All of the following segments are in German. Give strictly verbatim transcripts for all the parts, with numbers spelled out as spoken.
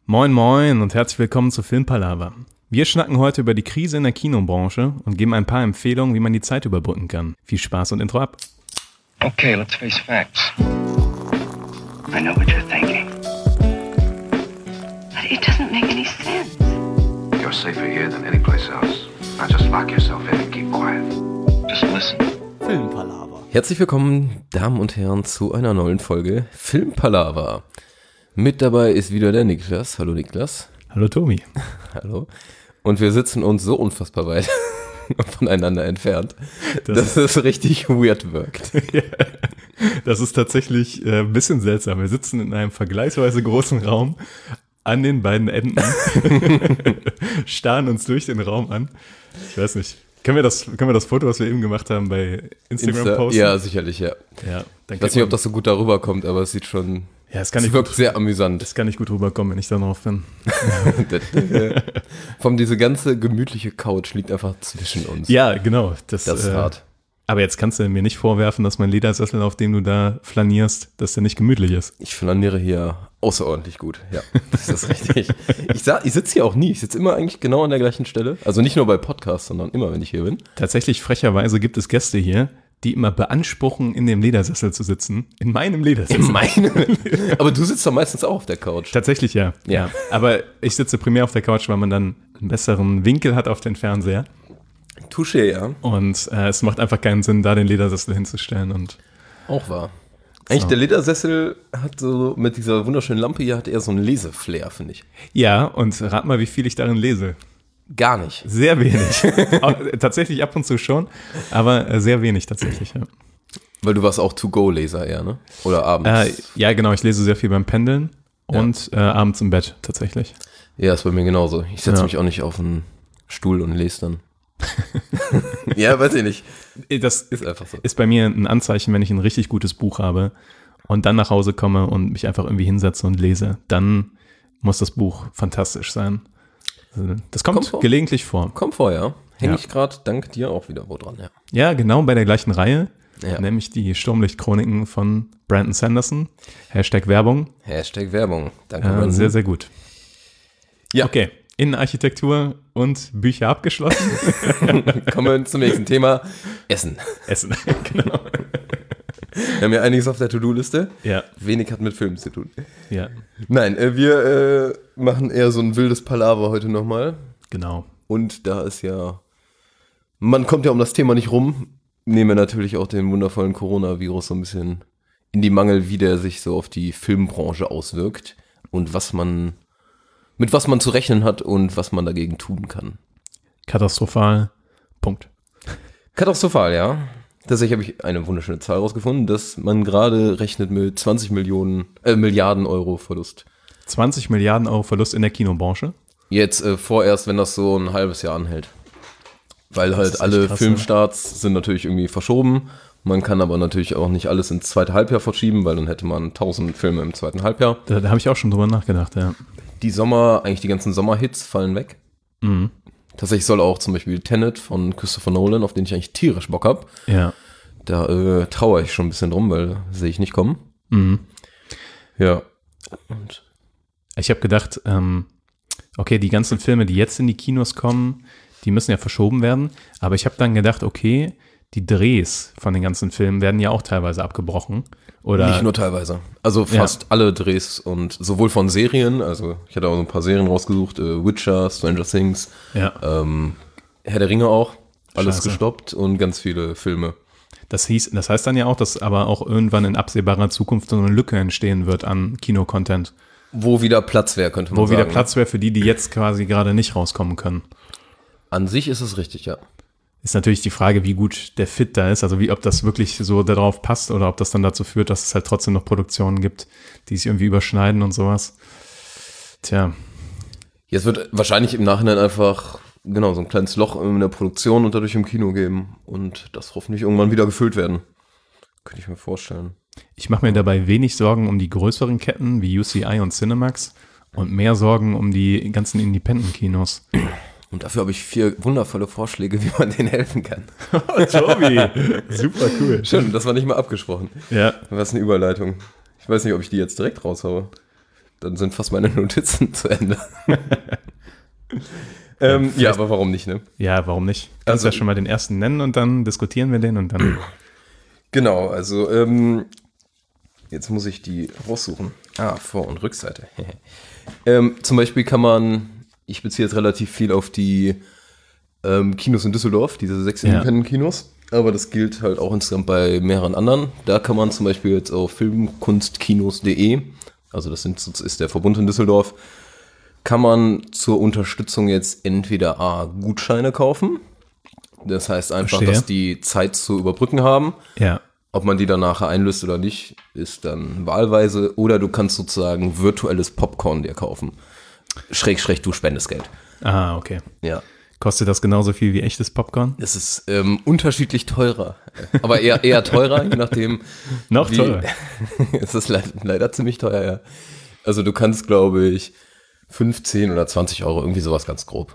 Moin moin und herzlich willkommen zu Filmpalava. Wir schnacken heute über die Krise in der Kinobranche und geben ein paar Empfehlungen, wie man die Zeit überbrücken kann. Viel Spaß und Intro ab. Okay, let's face facts. I know what you're thinking. But it doesn't make any sense. You're safer here than any place else. Now just lock yourself in and keep quiet. Just listen. Filmpalava. Herzlich willkommen, Damen und Herren, zu einer neuen Folge Filmpalava. Mit dabei ist wieder der Niklas. Hallo Niklas. Hallo Tobi. Hallo. Und wir sitzen uns so unfassbar weit voneinander entfernt, das dass es richtig weird wirkt. Ja, das ist tatsächlich äh, ein bisschen seltsam. Wir sitzen in einem vergleichsweise großen Raum an den beiden Enden, starren uns durch den Raum an. Ich weiß nicht. Können wir das, können wir das Foto, was wir eben gemacht haben, bei Instagram Insta- posten? Ja, sicherlich, ja. ja dann ich weiß nicht, ob das so gut darüber kommt, aber es sieht schon, ja, es, kann es nicht wirkt gut, sehr amüsant. Das kann nicht gut rüberkommen, wenn ich da drauf bin. Vom diese ganze gemütliche Couch liegt einfach zwischen uns. Ja, genau. Das, das ist äh, hart. Aber jetzt kannst du mir nicht vorwerfen, dass mein Ledersessel, auf dem du da flanierst, dass der nicht gemütlich ist. Ich flaniere hier außerordentlich gut, ja, das ist richtig. Ich, sa- ich sitze hier auch nie, ich sitze immer eigentlich genau an der gleichen Stelle. Also nicht nur bei Podcasts, sondern immer, wenn ich hier bin. Tatsächlich, frecherweise gibt es Gäste hier, die immer beanspruchen, in dem Ledersessel zu sitzen. In meinem Ledersessel. In meinem? Aber du sitzt doch meistens auch auf der Couch. Tatsächlich, ja. Ja. Aber ich sitze primär auf der Couch, weil man dann einen besseren Winkel hat auf den Fernseher. Touché, ja. Und äh, es macht einfach keinen Sinn, da den Ledersessel hinzustellen. Und auch wahr. Eigentlich so. Der Ledersessel hat so mit dieser wunderschönen Lampe hier hat eher so einen Leseflair, finde ich. Ja, und rat mal, wie viel ich darin lese. Gar nicht. Sehr wenig. Auch, tatsächlich ab und zu schon, aber äh, sehr wenig tatsächlich, ja. Weil du warst auch To-Go-Leser eher, ne? Oder abends? Äh, ja, genau, ich lese sehr viel beim Pendeln und ja. äh, abends im Bett tatsächlich. Ja, ist bei mir genauso. Ich setze ja. mich auch nicht auf einen Stuhl und lese dann. Ja, weiß ich nicht. Das ist einfach so. Ist bei mir ein Anzeichen, wenn ich ein richtig gutes Buch habe und dann nach Hause komme und mich einfach irgendwie hinsetze und lese, dann muss das Buch fantastisch sein. Das kommt, kommt vor. gelegentlich vor. Kommt vor, ja. Hänge ja. ich gerade dank dir auch wieder wo dran, ja. Ja, genau, bei der gleichen Reihe, ja. nämlich die Sturmlicht-Chroniken von Brandon Sanderson. Hashtag Werbung. Hashtag Werbung, danke. Äh, sehr, sehr gut. Ja. Okay, Innenarchitektur und Bücher abgeschlossen. Kommen wir zum nächsten Thema. Essen. Essen, genau. Wir haben ja einiges auf der To-Do-Liste. Ja. Wenig hat mit Filmen zu tun. Ja. Nein, äh, wir äh, machen eher so ein wildes Palaver heute nochmal. Genau. Und da ist ja, man kommt ja um das Thema nicht rum, nehmen wir natürlich auch den wundervollen Coronavirus so ein bisschen in die Mangel, wie der sich so auf die Filmbranche auswirkt und was man, mit was man zu rechnen hat und was man dagegen tun kann. Katastrophal. Punkt. Katastrophal, ja. Tatsächlich habe ich eine wunderschöne Zahl rausgefunden, dass man gerade rechnet mit zwanzig Millionen, äh, Milliarden Euro Verlust. zwanzig Milliarden Euro Verlust in der Kinobranche? Jetzt äh, vorerst, wenn das so ein halbes Jahr anhält. Weil halt alle krass, Filmstarts ne? sind natürlich irgendwie verschoben. Man kann aber natürlich auch nicht alles ins zweite Halbjahr verschieben, weil dann hätte man tausend Filme im zweiten Halbjahr. Da, da habe ich auch schon drüber nachgedacht, ja. Die Sommer, eigentlich die ganzen Sommerhits fallen weg. Mhm. Tatsächlich soll auch zum Beispiel Tenet von Christopher Nolan, auf den ich eigentlich tierisch Bock habe. Ja. Da äh, trauere ich schon ein bisschen drum, weil sehe ich nicht kommen. Mhm. Ja. Und ich habe gedacht, ähm, okay, die ganzen Filme, die jetzt in die Kinos kommen, die müssen ja verschoben werden. Aber ich habe dann gedacht, okay, die Drehs von den ganzen Filmen werden ja auch teilweise abgebrochen. Oder nicht nur teilweise. Also fast ja. alle Drehs und sowohl von Serien, also ich hatte auch so ein paar Serien rausgesucht, äh, Witcher, Stranger Things, ja. ähm, Herr der Ringe auch, alles Scheiße. gestoppt und ganz viele Filme. Das hieß, das heißt dann ja auch, dass aber auch irgendwann in absehbarer Zukunft so eine Lücke entstehen wird an Kino-Content. Wo wieder Platz wäre, könnte man Wo sagen. wieder Platz wäre für die, die jetzt quasi gerade nicht rauskommen können. An sich ist es richtig, ja. Ist natürlich die Frage, wie gut der Fit da ist, also wie, ob das wirklich so darauf passt oder ob das dann dazu führt, dass es halt trotzdem noch Produktionen gibt, die sich irgendwie überschneiden und sowas. Tja. Jetzt wird wahrscheinlich im Nachhinein einfach, genau, so ein kleines Loch in der Produktion und dadurch im Kino geben und das hoffentlich irgendwann wieder gefüllt werden. Könnte ich mir vorstellen. Ich mache mir dabei wenig Sorgen um die größeren Ketten wie U C I und Cinemax und mehr Sorgen um die ganzen Independent-Kinos. Und dafür habe ich vier wundervolle Vorschläge, wie man denen helfen kann. Oh, Tobi, super cool. Schön, das war nicht mal abgesprochen. Ja. Was eine Überleitung. Ich weiß nicht, ob ich die jetzt direkt raushaue. dann sind fast meine Notizen zu Ende. ähm, ja, aber warum nicht, ne? Ja, warum nicht? Kannst Also- ja schon mal den ersten nennen und dann diskutieren wir den und dann. Genau, also ähm, jetzt muss ich die raussuchen. Ah, Vor- und Rückseite. ähm, zum Beispiel kann man, ich beziehe jetzt relativ viel auf die ähm, Kinos in Düsseldorf, diese sechs Ja. Independent-Kinos, aber das gilt halt auch insgesamt bei mehreren anderen. Da kann man zum Beispiel jetzt auf filmkunstkinos punkt de, also das sind, das ist der Verbund in Düsseldorf, kann man zur Unterstützung jetzt entweder A, Gutscheine kaufen, das heißt einfach, Verstehe. dass die Zeit zu überbrücken haben. Ja. Ob man die dann nachher einlöst oder nicht, ist dann wahlweise. Oder du kannst sozusagen virtuelles Popcorn dir kaufen. Schräg, schräg, du spendest Geld. Ah, okay. Ja. Kostet das genauso viel wie echtes Popcorn? Es ist ähm, unterschiedlich teurer. Aber eher, eher teurer, je nachdem. Noch wie- teurer. Es ist leider, leider ziemlich teuer, ja. Also du kannst, glaube ich, fünfzehn oder zwanzig Euro, irgendwie sowas ganz grob.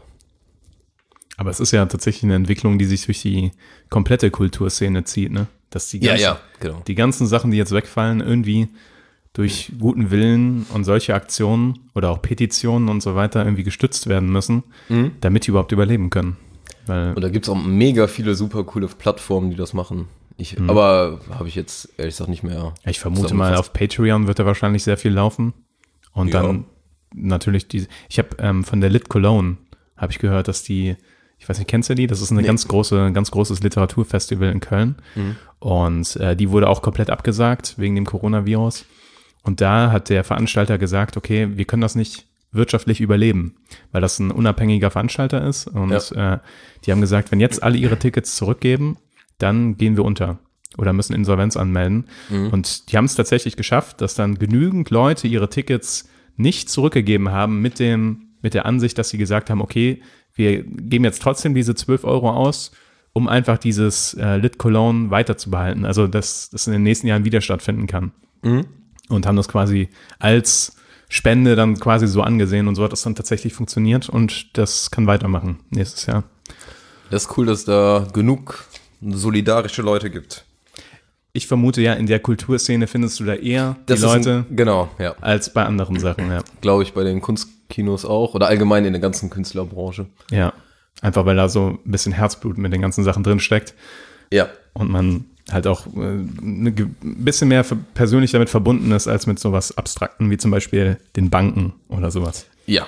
Aber es ist ja tatsächlich eine Entwicklung, die sich durch die komplette Kulturszene zieht, ne? Dass die ganzen, genau. die ganzen Sachen, die jetzt wegfallen, irgendwie durch guten Willen und solche Aktionen oder auch Petitionen und so weiter irgendwie gestützt werden müssen, damit die überhaupt überleben können. Weil, Und da gibt es auch mega viele super coole Plattformen, die das machen. Ich, Aber habe ich jetzt ehrlich gesagt nicht mehr. ich vermute mal, auf Patreon wird da wahrscheinlich sehr viel laufen. Und Ja. dann natürlich die, ich habe ähm, von der Lit Cologne, habe ich gehört, dass die, ich weiß nicht, kennst du die? Das ist eine ganz große, ganz großes Literaturfestival in Köln. Und äh, die wurde auch komplett abgesagt wegen dem Coronavirus. Und da hat der Veranstalter gesagt, okay, wir können das nicht wirtschaftlich überleben, weil das ein unabhängiger Veranstalter ist. Und äh, die haben gesagt, wenn jetzt alle ihre Tickets zurückgeben, dann gehen wir unter oder müssen Insolvenz anmelden. Und die haben es tatsächlich geschafft, dass dann genügend Leute ihre Tickets nicht zurückgegeben haben mit dem, mit der Ansicht, dass sie gesagt haben, okay, wir geben jetzt trotzdem diese zwölf Euro aus, um einfach dieses äh, Lit Cologne weiterzubehalten. Also, dass das in den nächsten Jahren wieder stattfinden kann. Und haben das quasi als Spende dann quasi so angesehen und so hat das dann tatsächlich funktioniert und das kann weitermachen nächstes Jahr. Das ist cool, dass da genug solidarische Leute gibt. Ich vermute ja, in der Kulturszene findest du da eher Das die ist Leute ein, genau, ja. als bei anderen Sachen, ja. Glaube ich bei den Kunstkinos auch oder allgemein in der ganzen Künstlerbranche. Ja, einfach weil da so ein bisschen Herzblut mit den ganzen Sachen drin steckt Ja. und man halt auch äh, ein ge- bisschen mehr ver- persönlich damit verbunden ist, als mit sowas Abstrakten wie zum Beispiel den Banken oder sowas. Ja.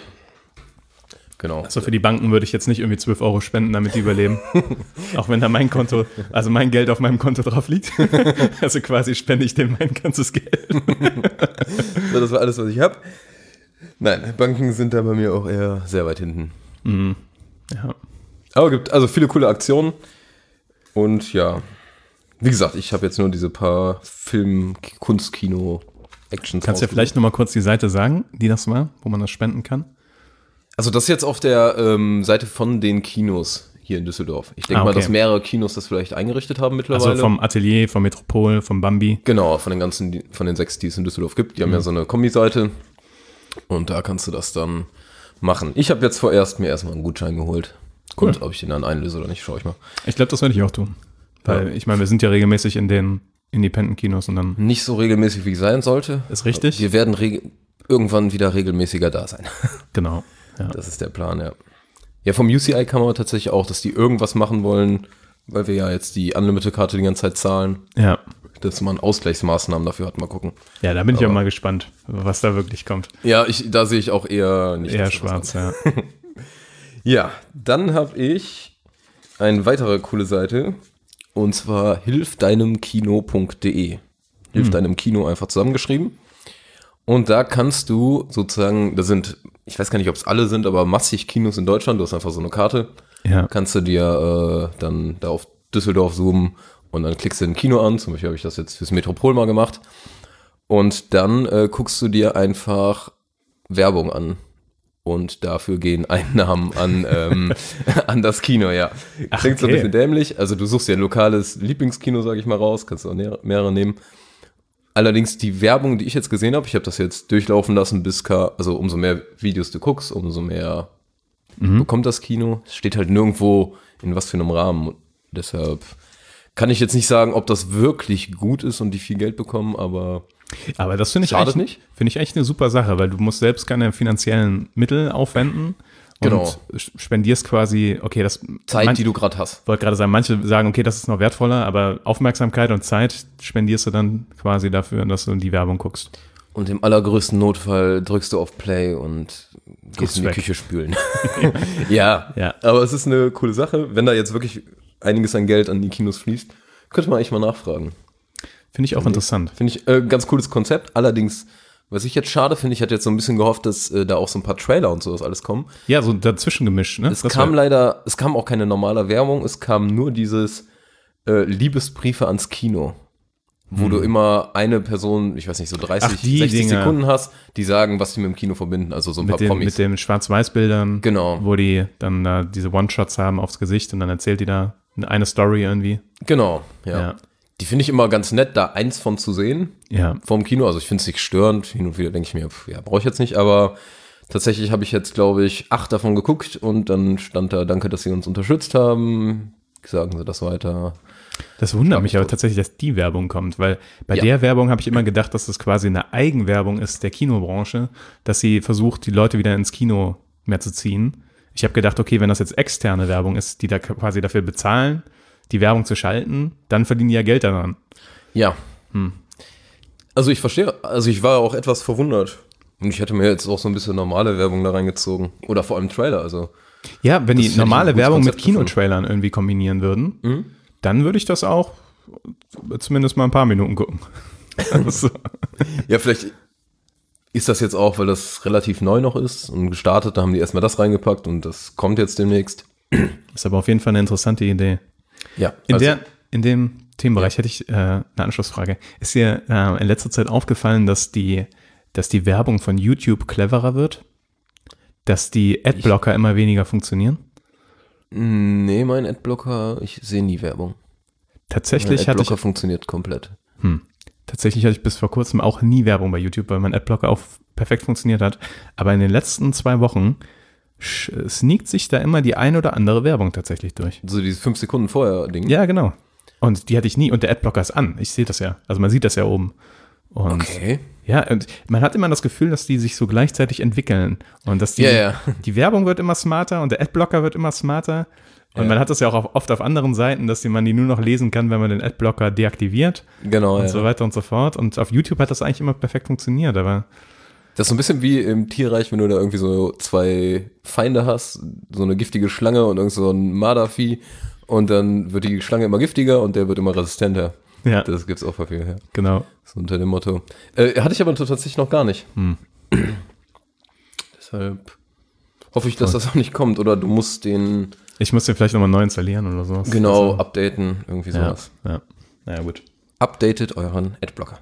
Genau. Also für die Banken würde ich jetzt nicht irgendwie zwölf Euro spenden, damit die überleben. Auch wenn da mein Konto, also mein Geld auf meinem Konto drauf liegt. Also quasi spende ich denen mein ganzes Geld. So, das war alles, was ich habe. Nein, Banken sind da bei mir auch eher sehr weit hinten. Ja. Aber gibt also viele coole Aktionen. Und ja, wie gesagt, ich habe jetzt nur diese paar Film-, Kunst-, Actions. Kannst du ja vielleicht nochmal kurz die Seite sagen, die das war, wo man das spenden kann? Also das ist jetzt auf der ähm, Seite von den Kinos hier in Düsseldorf. Ich denke Ah, mal, okay. dass mehrere Kinos das vielleicht eingerichtet haben mittlerweile. Also vom Atelier, vom Metropol, vom Bambi. Genau, von den ganzen, die- von den sechs, die es in Düsseldorf gibt. Die haben ja so eine Kombi-Seite. Und da kannst du das dann machen. Ich habe jetzt vorerst mir erstmal einen Gutschein geholt. Cool. Und ob ich den dann einlöse oder nicht, schaue ich mal. Ich glaube, das werde ich auch tun. Weil Ja. ich meine, wir sind ja regelmäßig in den Independent-Kinos und dann Nicht so regelmäßig, wie es sein sollte. ist richtig. Wir werden reg- irgendwann wieder regelmäßiger da sein. Genau. Ja. Das ist der Plan, ja. Ja, vom U C I kann man tatsächlich auch, dass die irgendwas machen wollen, weil wir ja jetzt die Unlimited-Karte die ganze Zeit zahlen, ja. dass man Ausgleichsmaßnahmen dafür hat. Mal gucken. Ja, da bin ich Aber- auch mal gespannt, was da wirklich kommt. Ja, ich, da sehe ich auch eher nicht. Eher dass da was schwarz, ja. kommt. Ja, dann habe ich eine weitere coole Seite und zwar hilfdeinemkino punkt de. Hilf deinem Kino einfach zusammengeschrieben. Und da kannst du sozusagen, da sind, ich weiß gar nicht, ob es alle sind, aber massig Kinos in Deutschland. Du hast einfach so eine Karte. Ja. Kannst du dir äh, dann da auf Düsseldorf zoomen und dann klickst du ein Kino an. Zum Beispiel habe ich das jetzt fürs Metropol mal gemacht. Und dann äh, guckst du dir einfach Werbung an. Und dafür gehen Einnahmen an, ähm, an das Kino, ja. Ach, Klingt so ein okay. bisschen dämlich. Also du suchst dir ein lokales Lieblingskino, sage ich mal, raus. Kannst du auch näher- mehrere nehmen. Allerdings die Werbung, die ich jetzt gesehen habe, ich habe das jetzt durchlaufen lassen, bis ka- also umso mehr Videos du guckst, umso mehr Mhm. bekommt das Kino. Es steht halt nirgendwo in was für einem Rahmen. Und deshalb Kann ich jetzt nicht sagen, ob das wirklich gut ist und die viel Geld bekommen, aber Aber das finde ich, Schadet eigentlich- nicht. finde ich echt eine super Sache, weil du musst selbst keine finanziellen Mittel aufwenden Genau. und spendierst quasi, okay, das Zeit, man- die du gerade hast. Ich wollte gerade sagen, manche sagen, okay, das ist noch wertvoller, aber Aufmerksamkeit und Zeit spendierst du dann quasi dafür, dass du in die Werbung guckst. Und im allergrößten Notfall drückst du auf Play und Guckst gehst in die weg. Küche spülen. ja, Ja. aber es ist eine coole Sache. Wenn da jetzt wirklich einiges an Geld an die Kinos fließt, könnte man eigentlich mal nachfragen. Finde ich auch interessant. Finde ich äh, ganz cooles Konzept. Allerdings, was ich jetzt schade finde, ich hatte jetzt so ein bisschen gehofft, dass äh, da auch so ein paar Trailer und sowas alles kommen. Ja, so dazwischen gemischt, ne? Es Das kam wär- leider, es kam auch keine normale Werbung, es kam nur dieses äh, Liebesbriefe ans Kino, wo du immer eine Person, ich weiß nicht, so dreißig, Hm. Ach, die sechzig Dinger. Sekunden hast, die sagen, was sie mit dem Kino verbinden, also so ein mit paar den, Promis. mit den Schwarz-Weiß-Bildern, Genau. wo die dann da diese One-Shots haben aufs Gesicht und dann erzählt die da eine Story irgendwie. Genau, ja. Ja. Die finde ich immer ganz nett, da eins von zu sehen Ja. vom Kino. Also ich finde es nicht störend. Hin und wieder denke ich mir, pf, ja, brauche ich jetzt nicht. Aber tatsächlich habe ich jetzt, glaube ich, acht davon geguckt und dann stand da, danke, dass Sie uns unterstützt haben. Sagen Sie das weiter. Das wundert mich aber tatsächlich, dass die Werbung kommt, weil bei Ja. der Werbung habe ich immer gedacht, dass das quasi eine Eigenwerbung ist der Kinobranche, dass sie versucht, die Leute wieder ins Kino mehr zu ziehen. Ich habe gedacht, okay, wenn das jetzt externe Werbung ist, die da quasi dafür bezahlen, die Werbung zu schalten, dann verdienen die ja Geld daran. Ja. Hm. Also ich verstehe, also ich war auch etwas verwundert. Und ich hätte mir jetzt auch so ein bisschen normale Werbung da reingezogen. Oder vor allem Trailer, also. Ja, wenn Das die hätte ich ein normale gutes Werbung mit Konzept gefunden. Kinotrailern irgendwie kombinieren würden, Mhm. dann würde ich das auch zumindest mal ein paar Minuten gucken. Also, Ja, vielleicht ist das jetzt auch, weil das relativ neu noch ist und gestartet, da haben die erstmal das reingepackt und das kommt jetzt demnächst. ist aber auf jeden Fall eine interessante Idee. Ja, In, also, der, in dem Themenbereich hätte ich äh, eine Anschlussfrage. Ist dir äh, in letzter Zeit aufgefallen, dass die, dass die Werbung von YouTube cleverer wird? Dass die Adblocker immer weniger funktionieren? nee, mein Adblocker, ich sehe nie Werbung. Mein Tatsächlich hatte Adblocker ich, funktioniert komplett. hm, tatsächlich hatte ich bis vor kurzem auch nie Werbung bei YouTube, weil mein Adblocker auch perfekt funktioniert hat. Aber in den letzten zwei Wochen sch- sneakt sich da immer die ein oder andere Werbung tatsächlich durch. So dieses fünf Sekunden vorher Ding. Ja, genau. Und die hatte ich nie. Und der Adblocker ist an. Ich sehe das ja. Also man sieht das ja oben. Und Okay. ja, und man hat immer das Gefühl, dass die sich so gleichzeitig entwickeln. Und dass die, Ja, ja. die Werbung wird immer smarter und der Adblocker wird immer smarter. Und Ja. man hat das ja auch auf, oft auf anderen Seiten, dass die man die nur noch lesen kann, wenn man den Adblocker deaktiviert Genau, und ja. so weiter und so fort. Und auf YouTube hat das eigentlich immer perfekt funktioniert, aber Das ist so ein bisschen wie im Tierreich, wenn du da irgendwie so zwei Feinde hast, so eine giftige Schlange und irgend so ein Mardervieh und dann wird die Schlange immer giftiger und der wird immer resistenter. ja, Das gibt's auch bei viel, ja. genau. So unter dem Motto. Äh, hatte ich aber tatsächlich noch gar nicht. Hm. Deshalb hoffe ich, dass das auch nicht kommt. Oder du musst den Ich muss den vielleicht nochmal neu installieren oder sowas. genau Also, updaten, irgendwie ja, sowas. ja. Naja, gut. Updatet euren Adblocker.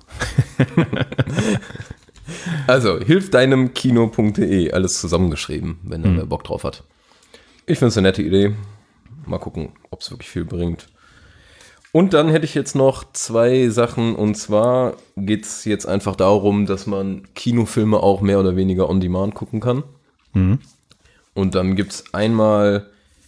Also, hilf deinem Kino punkt de, alles zusammengeschrieben, wenn da wer Bock drauf hat. Ich finde es eine nette Idee. Mal gucken, ob es wirklich viel bringt. Und dann hätte ich jetzt noch zwei Sachen. Und zwar geht es jetzt einfach darum, dass man Kinofilme auch mehr oder weniger on demand gucken kann. Mhm. Und dann gibt es einmal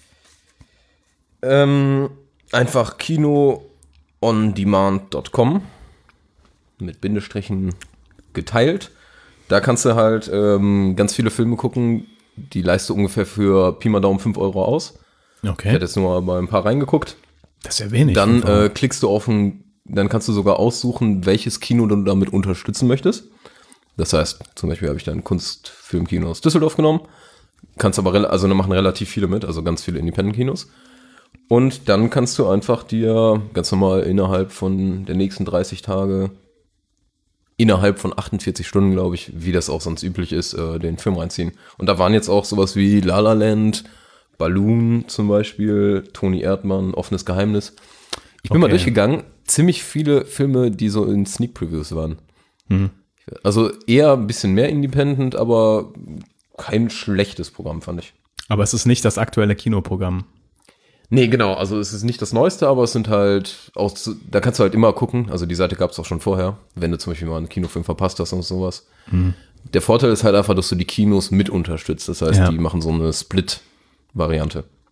ähm, einfach kino on demand punkt com mit Bindestrichen geteilt. Da kannst du halt ähm, ganz viele Filme gucken. Die leist du ungefähr für Pi mal Daumen fünf Euro aus. Ich Okay. hätte jetzt nur mal ein paar reingeguckt. Das ist ja wenig. Dann äh, klickst du auf ein, dann kannst du sogar aussuchen, welches Kino du damit unterstützen möchtest. Das heißt, zum Beispiel habe ich dann Kunstfilmkino aus Düsseldorf genommen. Kannst aber, rel- also da machen relativ viele mit, also ganz viele Independent-Kinos. Und dann kannst du einfach dir ganz normal innerhalb von der nächsten dreißig Tage, innerhalb von achtundvierzig Stunden, glaube ich, wie das auch sonst üblich ist, äh, den Film reinziehen. Und da waren jetzt auch sowas wie La La Land, Balloon zum Beispiel, Toni Erdmann, Offenes Geheimnis. Ich bin mal Okay. durchgegangen, ziemlich viele Filme, die so in Sneak Previews waren. Mhm. Also eher ein bisschen mehr Independent, aber kein schlechtes Programm, fand ich. Aber es ist nicht das aktuelle Kinoprogramm. Nee, genau, also es ist nicht das Neueste, aber es sind halt, auch, da kannst du halt immer gucken, also die Seite gab es auch schon vorher, wenn du zum Beispiel mal einen Kinofilm verpasst hast und sowas. Mhm. Der Vorteil ist halt einfach, dass du die Kinos mit unterstützt, das heißt, Ja. die machen so eine Split-Variante.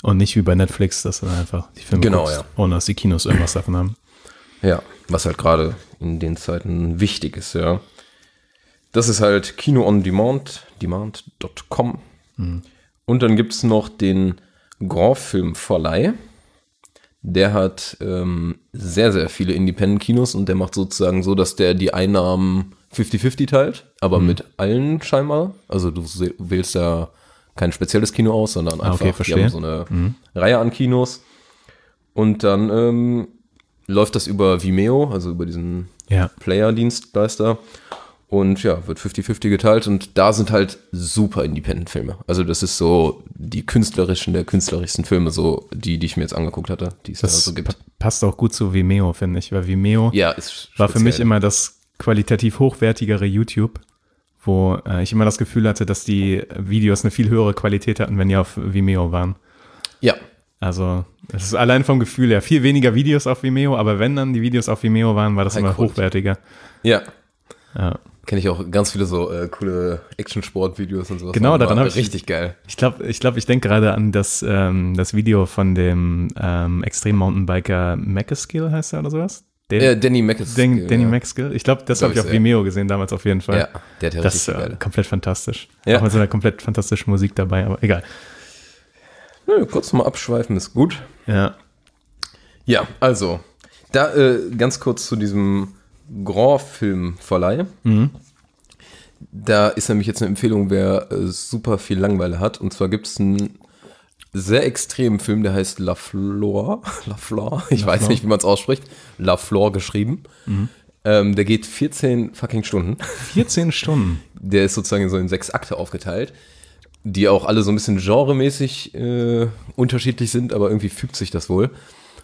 Und nicht wie bei Netflix, dass du dann einfach die Filme Genau, guckst, ja. ohne dass die Kinos irgendwas davon haben. Ja, was halt gerade in den Zeiten wichtig ist, ja. Das ist halt Kino on Demand, demand Punkt com. Mhm. Und dann gibt es noch den Grand Film Verleih. Der hat ähm, sehr, sehr viele Independent-Kinos und der macht sozusagen so, dass der die Einnahmen fünfzig fünfzig teilt, aber mhm. mit allen scheinbar. Also du wählst da kein spezielles Kino aus, sondern einfach, okay, die haben so eine mhm. Reihe an Kinos. Und dann ähm, läuft das über Vimeo, also über diesen ja. Player-Dienstleister. Und ja, wird fünfzig fünfzig geteilt und da sind halt super Independent-Filme. Also das ist so die künstlerischen der künstlerischsten Filme, so die, die ich mir jetzt angeguckt hatte, die es das ja so gibt. Passt auch gut zu Vimeo, finde ich, weil Vimeo ja, ist war für mich immer das qualitativ hochwertigere YouTube, wo äh, ich immer das Gefühl hatte, dass die Videos eine viel höhere Qualität hatten, wenn die auf Vimeo waren. Ja. Also es ist allein vom Gefühl her viel weniger Videos auf Vimeo, aber wenn dann die Videos auf Vimeo waren, war das High immer Quality. Hochwertiger. Ja. Ja. Kenne ich auch ganz viele so äh, coole Action-Sport-Videos und sowas. Genau, daran habe ich richtig geil. Ich glaube, ich, glaub, ich denke gerade an das, ähm, das Video von dem ähm, Extrem-Mountainbiker Maccaskill, heißt er oder sowas? Den, äh, Danny Maccaskill. Den, Danny ja. Maccaskill. Ich glaube, das habe ich auf so, Vimeo gesehen damals auf jeden Fall. Ja, der hat ja das richtig ist äh, geil. komplett fantastisch. Ja. Auch mit so einer komplett fantastischen Musik dabei, aber egal. Nö, kurz mal abschweifen ist gut. Ja. Ja, also, da äh, ganz kurz zu diesem Grand Film Verleih. Mhm. Da ist nämlich jetzt eine Empfehlung, wer äh, super viel Langeweile hat. Und zwar gibt es einen sehr extremen Film, der heißt La Flor. La Flor, ich La weiß Flor. nicht, wie man es ausspricht. La Flor geschrieben. Mhm. Ähm, der geht vierzehn fucking Stunden. vierzehn Stunden. Der ist sozusagen so in sechs Akte aufgeteilt, die auch alle so ein bisschen genremäßig äh, unterschiedlich sind, aber irgendwie fügt sich das wohl.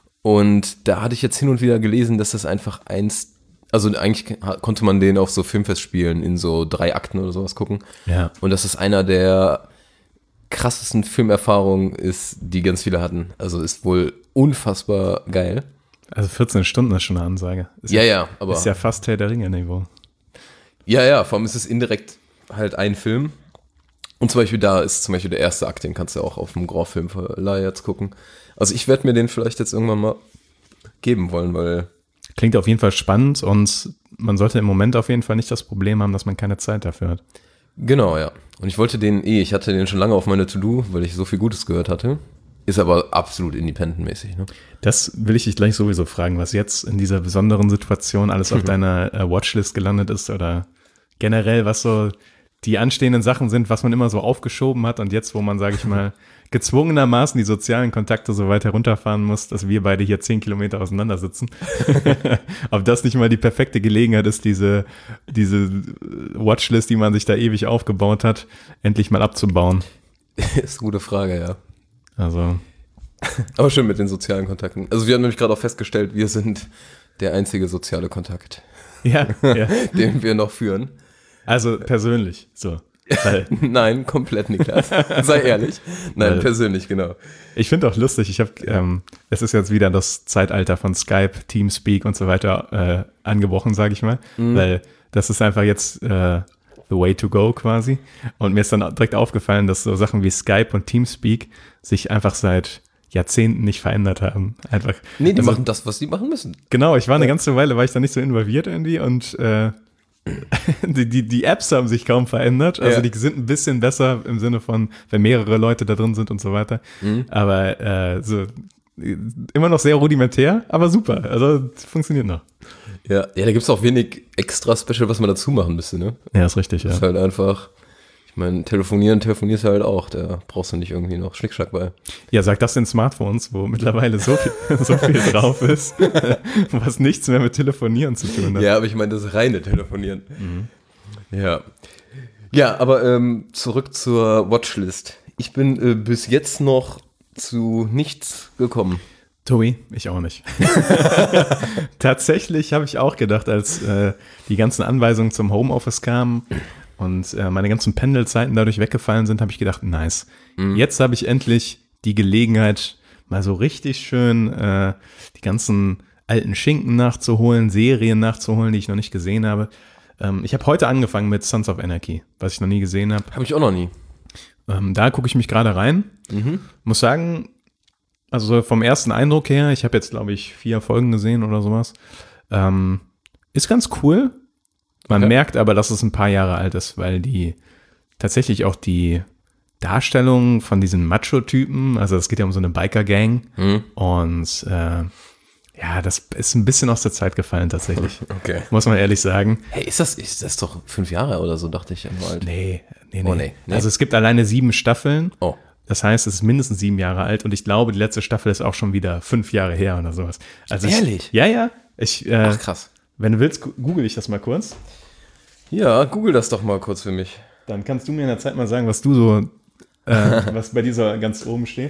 Und da hatte ich jetzt hin und wieder gelesen, dass das einfach eins, also eigentlich konnte man den auf so Filmfestspielen in so drei Akten oder sowas gucken. Ja. Und dass das einer der krassesten Filmerfahrungen ist, die ganz viele hatten. Also ist wohl unfassbar geil. Also vierzehn Stunden ist schon eine Ansage. Ist Ja, ja, aber Ist ja fast Herr der Ringe-Niveau. ja, ja, vor allem ist es indirekt halt ein Film. Und zum Beispiel da ist zum Beispiel der erste Akt, den kannst du auch auf dem Grand Film Verleih jetzt gucken. Also ich werde mir den vielleicht jetzt irgendwann mal geben wollen, weil Klingt auf jeden Fall spannend und man sollte im Moment auf jeden Fall nicht das Problem haben, dass man keine Zeit dafür hat. genau, ja. Und ich wollte den eh, ich hatte den schon lange auf meiner To-Do, weil ich so viel Gutes gehört hatte. Ist aber absolut independent-mäßig, ne? Das will ich dich gleich sowieso fragen, was jetzt in dieser besonderen Situation alles auf deiner äh, Watchlist gelandet ist oder generell, was so die anstehenden Sachen sind, was man immer so aufgeschoben hat und jetzt, wo man, sage ich mal, gezwungenermaßen die sozialen Kontakte so weit herunterfahren muss, dass wir beide hier zehn Kilometer auseinander sitzen. Ob das nicht mal die perfekte Gelegenheit ist, diese, diese Watchlist, die man sich da ewig aufgebaut hat, endlich mal abzubauen. Ist eine gute Frage, ja. Also, Aber schön mit den sozialen Kontakten. Also wir haben nämlich gerade auch festgestellt, wir sind der einzige soziale Kontakt, ja, ja. den wir noch führen. Also persönlich, so. Weil Nein, komplett Niklas. Sei ehrlich. Nein, Weil- persönlich, genau. ich finde auch lustig, ich habe, ähm, es ist jetzt wieder das Zeitalter von Skype, Teamspeak und so weiter äh, angebrochen, sage ich mal, weil das ist einfach jetzt äh, the way to go quasi. Und mir ist dann direkt aufgefallen, dass so Sachen wie Skype und Teamspeak sich einfach seit Jahrzehnten nicht verändert haben. Einfach. Nee, die also, machen das, was sie machen müssen. Genau, ich war eine ganze Weile, war ich da nicht so involviert irgendwie und äh, die, die, die Apps haben sich kaum verändert. Also Ja. die sind ein bisschen besser im Sinne von, wenn mehrere Leute da drin sind und so weiter. Mhm. Aber äh, so immer noch sehr rudimentär, aber super. Also funktioniert noch. Ja, ja, da gibt's auch wenig extra Special, was man dazu machen müsste, ne? Ja, ist richtig, ja. Das ist halt einfach, ich meine, telefonieren, telefonierst du halt auch, da brauchst du nicht irgendwie noch Schnickschnack bei. Ja, sag das den Smartphones, wo mittlerweile so viel, so viel drauf ist, was nichts mehr mit Telefonieren zu tun hat. Ja, aber ich meine, das reine Telefonieren. Ja. Ja, aber ähm, zurück zur Watchlist. Ich bin äh, bis jetzt noch zu nichts gekommen. Tobi, ich auch nicht. Tatsächlich habe ich auch gedacht, als äh, die ganzen Anweisungen zum Homeoffice kamen und äh, meine ganzen Pendelzeiten dadurch weggefallen sind, habe ich gedacht, nice. Jetzt habe ich endlich die Gelegenheit, mal so richtig schön äh, die ganzen alten Schinken nachzuholen, Serien nachzuholen, die ich noch nicht gesehen habe. Ähm, ich habe heute angefangen mit Sons of Anarchy, was ich noch nie gesehen habe. Habe ich auch noch nie. Ähm, da gucke ich mich gerade rein. Muss sagen, Also so vom ersten Eindruck her, ich habe jetzt, glaube ich, vier Folgen gesehen oder sowas. Ähm, ist ganz cool. Man Okay. merkt aber, dass es ein paar Jahre alt ist, weil die tatsächlich auch die Darstellung von diesen Macho-Typen, also es geht ja um so eine Biker-Gang Hm. und äh, ja, das ist ein bisschen aus der Zeit gefallen tatsächlich. Okay. Muss man ehrlich sagen. Hey, ist das, ist das doch fünf Jahre oder so, dachte ich immer alt. Nee, nee, nee. Oh, nee, nee. Also es gibt alleine sieben Staffeln. Oh. Das heißt, es ist mindestens sieben Jahre alt und ich glaube, die letzte Staffel ist auch schon wieder fünf Jahre her oder sowas. Also Ehrlich? Ich, ja, ja. Ich, äh, Ach, krass. Wenn du willst, gu- google ich das mal kurz. Ja, google das doch mal kurz für mich. Dann kannst du mir in der Zeit mal sagen, was du so, äh, was bei dieser ganz oben steht.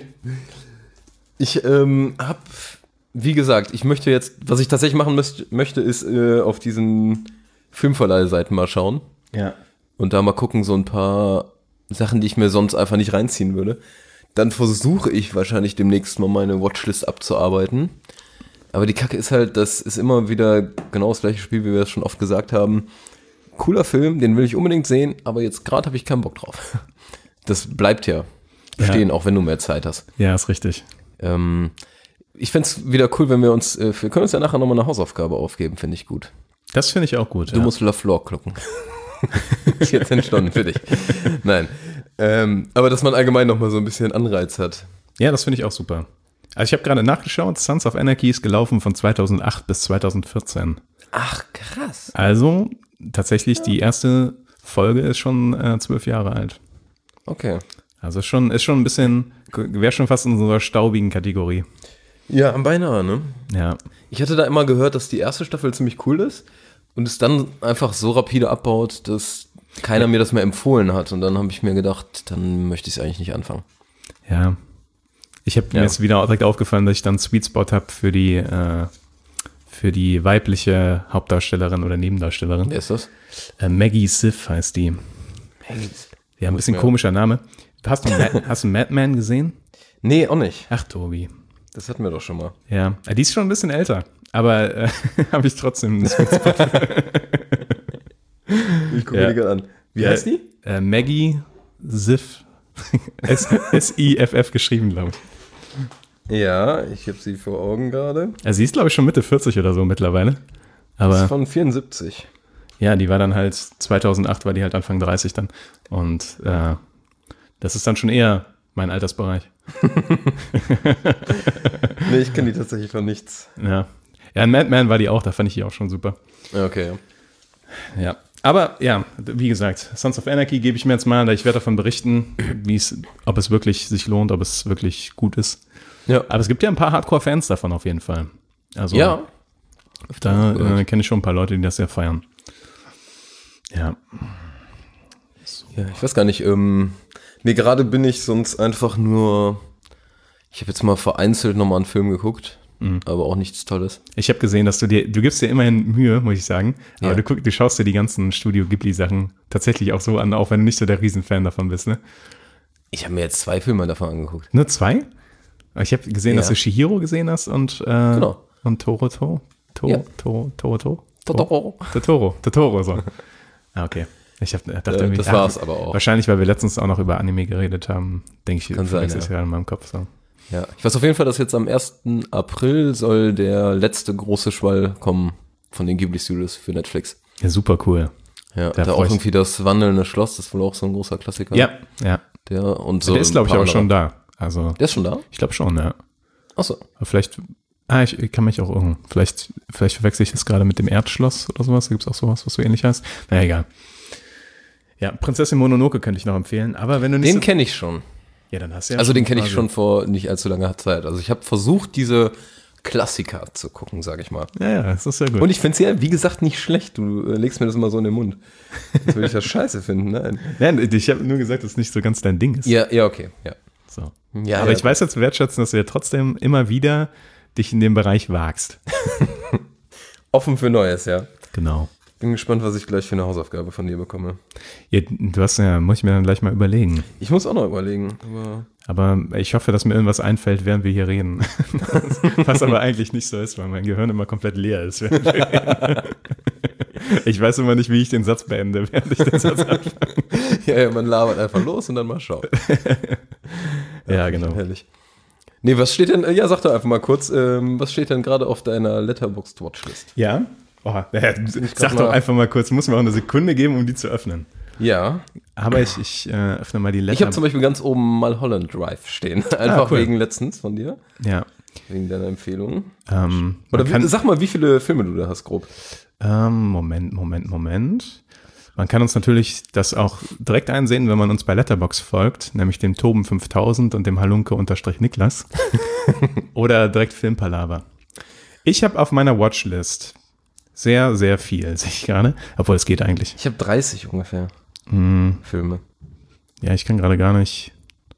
Ich ähm, hab, wie gesagt, ich möchte jetzt, was ich tatsächlich machen müsst, möchte, ist äh, auf diesen Filmverleihseiten mal schauen Ja. und da mal gucken, so ein paar Sachen, die ich mir sonst einfach nicht reinziehen würde. Dann versuche ich wahrscheinlich demnächst mal meine Watchlist abzuarbeiten. Aber die Kacke ist halt, das ist immer wieder genau das gleiche Spiel, wie wir es schon oft gesagt haben. Cooler Film, den will ich unbedingt sehen, aber jetzt gerade habe ich keinen Bock drauf. Das bleibt ja bestehen, Ja. auch wenn du mehr Zeit hast. Ja, ist richtig. Ähm, ich fände es wieder cool, wenn wir uns, äh, wir können uns ja nachher nochmal eine Hausaufgabe aufgeben, finde ich gut. Das finde ich auch gut. Du ja. musst La Flor gucken. vierzehn Stunden für dich. Nein. Ähm, aber dass man allgemein nochmal so ein bisschen Anreiz hat. Ja, das finde ich auch super. Also ich habe gerade nachgeschaut, Sons of Anarchy ist gelaufen von zweitausendacht bis zweitausendvierzehn. Ach, krass. Also tatsächlich die erste Folge ist schon äh, zwölf Jahre alt. Okay. Also ist schon, ist schon ein bisschen, wäre schon fast in unserer staubigen Kategorie. Ja, beinahe, ne? Ja. Ich hatte da immer gehört, dass die erste Staffel ziemlich cool ist und es dann einfach so rapide abbaut, dass keiner mir das mehr empfohlen hat. Und dann habe ich mir gedacht, dann möchte ich es eigentlich nicht anfangen. Ja. Ich habe Ja. mir jetzt wieder direkt aufgefallen, dass ich dann einen Sweet Spot habe für die, äh, für die weibliche Hauptdarstellerin oder Nebendarstellerin. Wer ist das? Äh, Maggie Siff heißt die. Ja, ein bisschen Ja. komischer Name. Hast du, Ma- hast du Mad Men gesehen? Nee, auch nicht. Ach, Tobi. Das hatten wir doch schon mal. Ja, äh, die ist schon ein bisschen älter, aber äh, habe ich trotzdem einen Sweet Spot. Ich gucke Ja. mir die gerade an. Wie Ja, heißt die? Äh, Maggie Siff. S I F F geschrieben, glaube ich. Ja, ich habe sie vor Augen gerade. Also sie ist, glaube ich, schon Mitte vierzig oder so mittlerweile. Das ist Aber von vierundsiebzig. ja, die war dann halt, zweitausendacht war die halt Anfang dreißig dann. Und äh, das ist dann schon eher mein Altersbereich. Nee, ich kenne die tatsächlich von nichts. Ja. Ja, in Mad Men war die auch, da fand ich die auch schon super. Okay. Ja. Aber ja, wie gesagt, Sons of Anarchy gebe ich mir jetzt mal, ich werde davon berichten, wie es, ob es wirklich sich lohnt, ob es wirklich gut ist. Ja. Aber es gibt ja ein paar Hardcore-Fans davon auf jeden Fall. Also Ja. da gehört. äh, kenne ich schon ein paar Leute, die das sehr feiern. Ja. Ja, ich weiß gar nicht. Ähm, nee, gerade bin ich sonst einfach nur. Ich habe jetzt mal vereinzelt nochmal einen Film geguckt, Mhm. aber auch nichts Tolles. Ich habe gesehen, dass du dir, du gibst dir immerhin Mühe, muss ich sagen, aber Ja. du, guck, du schaust dir die ganzen Studio Ghibli-Sachen tatsächlich auch so an, auch wenn du nicht so der Riesenfan davon bist, ne? Ich habe mir jetzt zwei Filme davon angeguckt. Nur zwei? Aber ich habe gesehen, Ja. dass du Shihiro gesehen hast und, äh, Genau. und Toroto. To, Ja. to, to, to, Totoro. Totoro. Totoro, so. Ah, okay. Ich hab, dachte Äh, irgendwie, das ach, war's aber auch. Wahrscheinlich, weil wir letztens auch noch über Anime geredet haben, denke ich, Kann sein, verwechsel ich ja. ja in meinem Kopf so. Ja, ich weiß auf jeden Fall, dass jetzt am ersten April soll der letzte große Schwall kommen von den Ghibli Studios für Netflix. Ja, super cool. Ja, Da da auch freu ich- irgendwie das wandelnde Schloss, das ist wohl auch so ein großer Klassiker. Ja, ja. Der und so. Der ist, ein glaube ich, paar aber schon andere. da. Also, Der ist schon da? ich glaube schon, ja. Achso. Aber vielleicht, ah, ich, ich kann mich auch irren. Vielleicht, vielleicht verwechsel ich das gerade mit dem Erdschloss oder sowas. Da gibt es auch sowas, was so ähnlich heißt. Na egal. Ja, Prinzessin Mononoke könnte ich noch empfehlen. Aber wenn du nicht Den so, kenne ich schon. ja, dann hast du ja Also schon den kenne ich quasi- schon vor nicht allzu langer Zeit. Also ich habe versucht, diese Klassiker zu gucken, sage ich mal. Ja, ja, das ist sehr gut. Und ich finde es ja, wie gesagt, nicht schlecht. Du äh, legst mir das immer so in den Mund. Das würde ich ja scheiße finden. Nein. Nein, ich habe nur gesagt, dass es nicht so ganz dein Ding ist. Ja, ja, okay. Ja. So. Ja, Aber ja. ich weiß jetzt zu wertschätzen, dass du ja trotzdem immer wieder dich in dem Bereich wagst. Offen für Neues, ja. Genau. Bin gespannt, was ich gleich für eine Hausaufgabe von dir bekomme. Ja, du hast ja, muss ich mir dann gleich mal überlegen. Ich muss auch noch überlegen. Aber Aber ich hoffe, dass mir irgendwas einfällt, während wir hier reden. Was aber eigentlich nicht so ist, weil mein Gehirn immer komplett leer ist. während wir reden. Ich weiß immer nicht, wie ich den Satz beende, während ich den Satz anfange. ja, ja, man labert einfach los und dann mal schauen. Ja, genau. Herrlich. Nee, was steht denn, ja, sag doch einfach mal kurz, ähm, was steht denn gerade auf deiner Letterboxd Watchlist? Ja? Oh, äh, sag doch mal- einfach mal kurz, muss mir auch eine Sekunde geben, um die zu öffnen. Ja. Aber ich, ich äh, öffne mal die Letter. Ich habe zum Beispiel ganz oben Mulholland Drive stehen. Einfach cool. wegen letztens von dir. Ja. Wegen deiner Empfehlung. Ähm, Oder man wie, kann, sag mal, wie viele Filme du da hast, grob. ähm, Moment, Moment, Moment. Man kann uns natürlich das auch direkt einsehen, wenn man uns bei Letterboxd folgt, nämlich dem Toben fünftausend und dem Halunke-Niklas. Oder direkt Filmpalava. Ich habe auf meiner Watchlist sehr, sehr viel, sehe ich gerade. Obwohl, es geht eigentlich. Ich habe dreißig ungefähr Hm, Filme. ja, ich kann gerade gar nicht.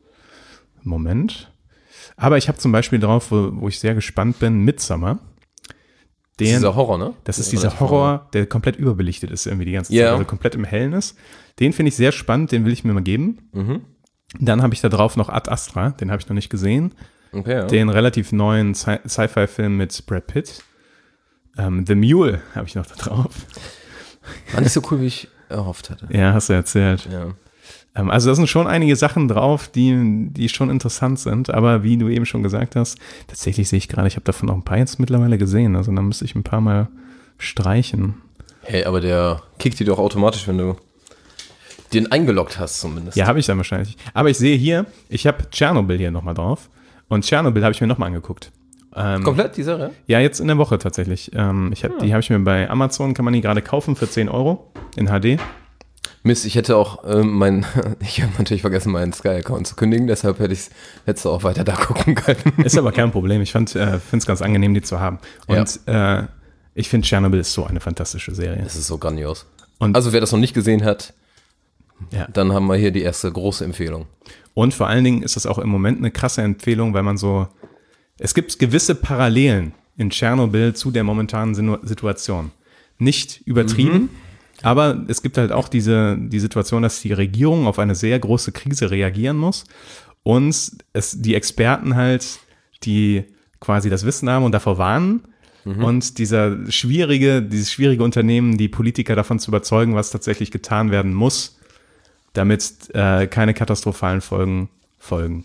Moment. Aber ich habe zum Beispiel drauf, wo, wo ich sehr gespannt bin, Midsommar. Das ist dieser Horror, ne? Das ist Ja, dieser relativ Horror, der komplett überbelichtet ist irgendwie die ganze Zeit, Ja. also komplett im Hellen ist. Den finde ich sehr spannend, den will ich mir mal geben. Mhm. Dann habe ich da drauf noch Ad Astra, den habe ich noch nicht gesehen. Okay, ja. Den relativ neuen Sci- Sci-Fi-Film mit Brad Pitt. Ähm, The Mule habe ich noch da drauf. War nicht so cool, wie ich erhofft hatte. Ja, hast du erzählt. Ja. Ähm, also da sind schon einige Sachen drauf, die, die schon interessant sind, aber wie du eben schon gesagt hast, tatsächlich sehe ich gerade, ich habe davon noch ein paar jetzt mittlerweile gesehen, also dann müsste ich ein paar mal streichen. Hey, aber der kickt die doch automatisch, wenn du den eingeloggt hast zumindest. Ja, habe ich dann wahrscheinlich. Aber ich sehe hier, ich habe Tschernobyl hier nochmal drauf und Tschernobyl habe ich mir nochmal angeguckt. Ähm, Komplett, die Sache? Ja, jetzt in der Woche tatsächlich. Ähm, ich hab, Die habe ich mir bei Amazon, kann man die gerade kaufen für zehn Euro in H D. Mist, ich hätte auch ähm, mein, ich habe natürlich vergessen, meinen Sky-Account zu kündigen, deshalb hätte ich hättest du auch weiter da gucken können. Ist aber kein Problem. Ich fand, äh, finde es ganz angenehm, die zu haben. Und äh, ich finde, Tschernobyl ist so eine fantastische Serie. Das ist so grandios. Und- Also wer das noch nicht gesehen hat, Ja. dann haben wir hier die erste große Empfehlung. Und vor allen Dingen ist das auch im Moment eine krasse Empfehlung, weil man so, es gibt gewisse Parallelen in Tschernobyl zu der momentanen Sinu- Situation. Nicht übertrieben, aber es gibt halt auch diese, die Situation, dass die Regierung auf eine sehr große Krise reagieren muss und es die Experten halt, die quasi das Wissen haben und davor warnen, und dieser schwierige, dieses schwierige Unternehmen, die Politiker davon zu überzeugen, was tatsächlich getan werden muss, damit äh, keine katastrophalen Folgen folgen.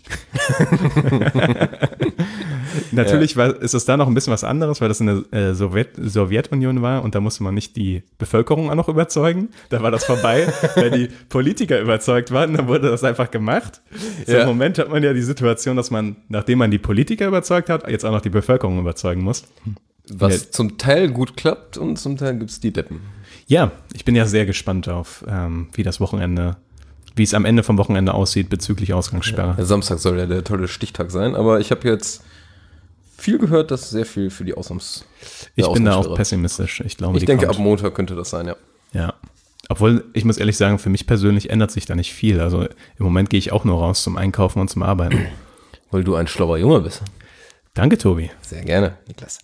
Natürlich war, ist es da noch ein bisschen was anderes, weil das in der äh, Sowjet, Sowjetunion war und da musste man nicht die Bevölkerung auch noch überzeugen. Da war das vorbei, weil die Politiker überzeugt waren, dann wurde das einfach gemacht. So Ja. im Moment hat man ja die Situation, dass man, nachdem man die Politiker überzeugt hat, jetzt auch noch die Bevölkerung überzeugen muss. Was Ja. zum Teil gut klappt und zum Teil gibt es die Deppen. Ja, ich bin ja sehr gespannt auf, ähm, wie das Wochenende, wie es am Ende vom Wochenende aussieht bezüglich Ausgangssperre. Der Samstag soll ja der tolle Stichtag sein, aber ich habe jetzt viel gehört, dass sehr viel für die Ausnahms. Ich der bin da auch Ausgangssperre. pessimistisch. Ich glaube, Ich die denke, kommt. ab Montag könnte das sein, ja. Ja. Obwohl, ich muss ehrlich sagen, für mich persönlich ändert sich da nicht viel. Also im Moment gehe ich auch nur raus zum Einkaufen und zum Arbeiten. Weil du ein schlauer Junge bist. Danke, Tobi. Sehr gerne, Niklas.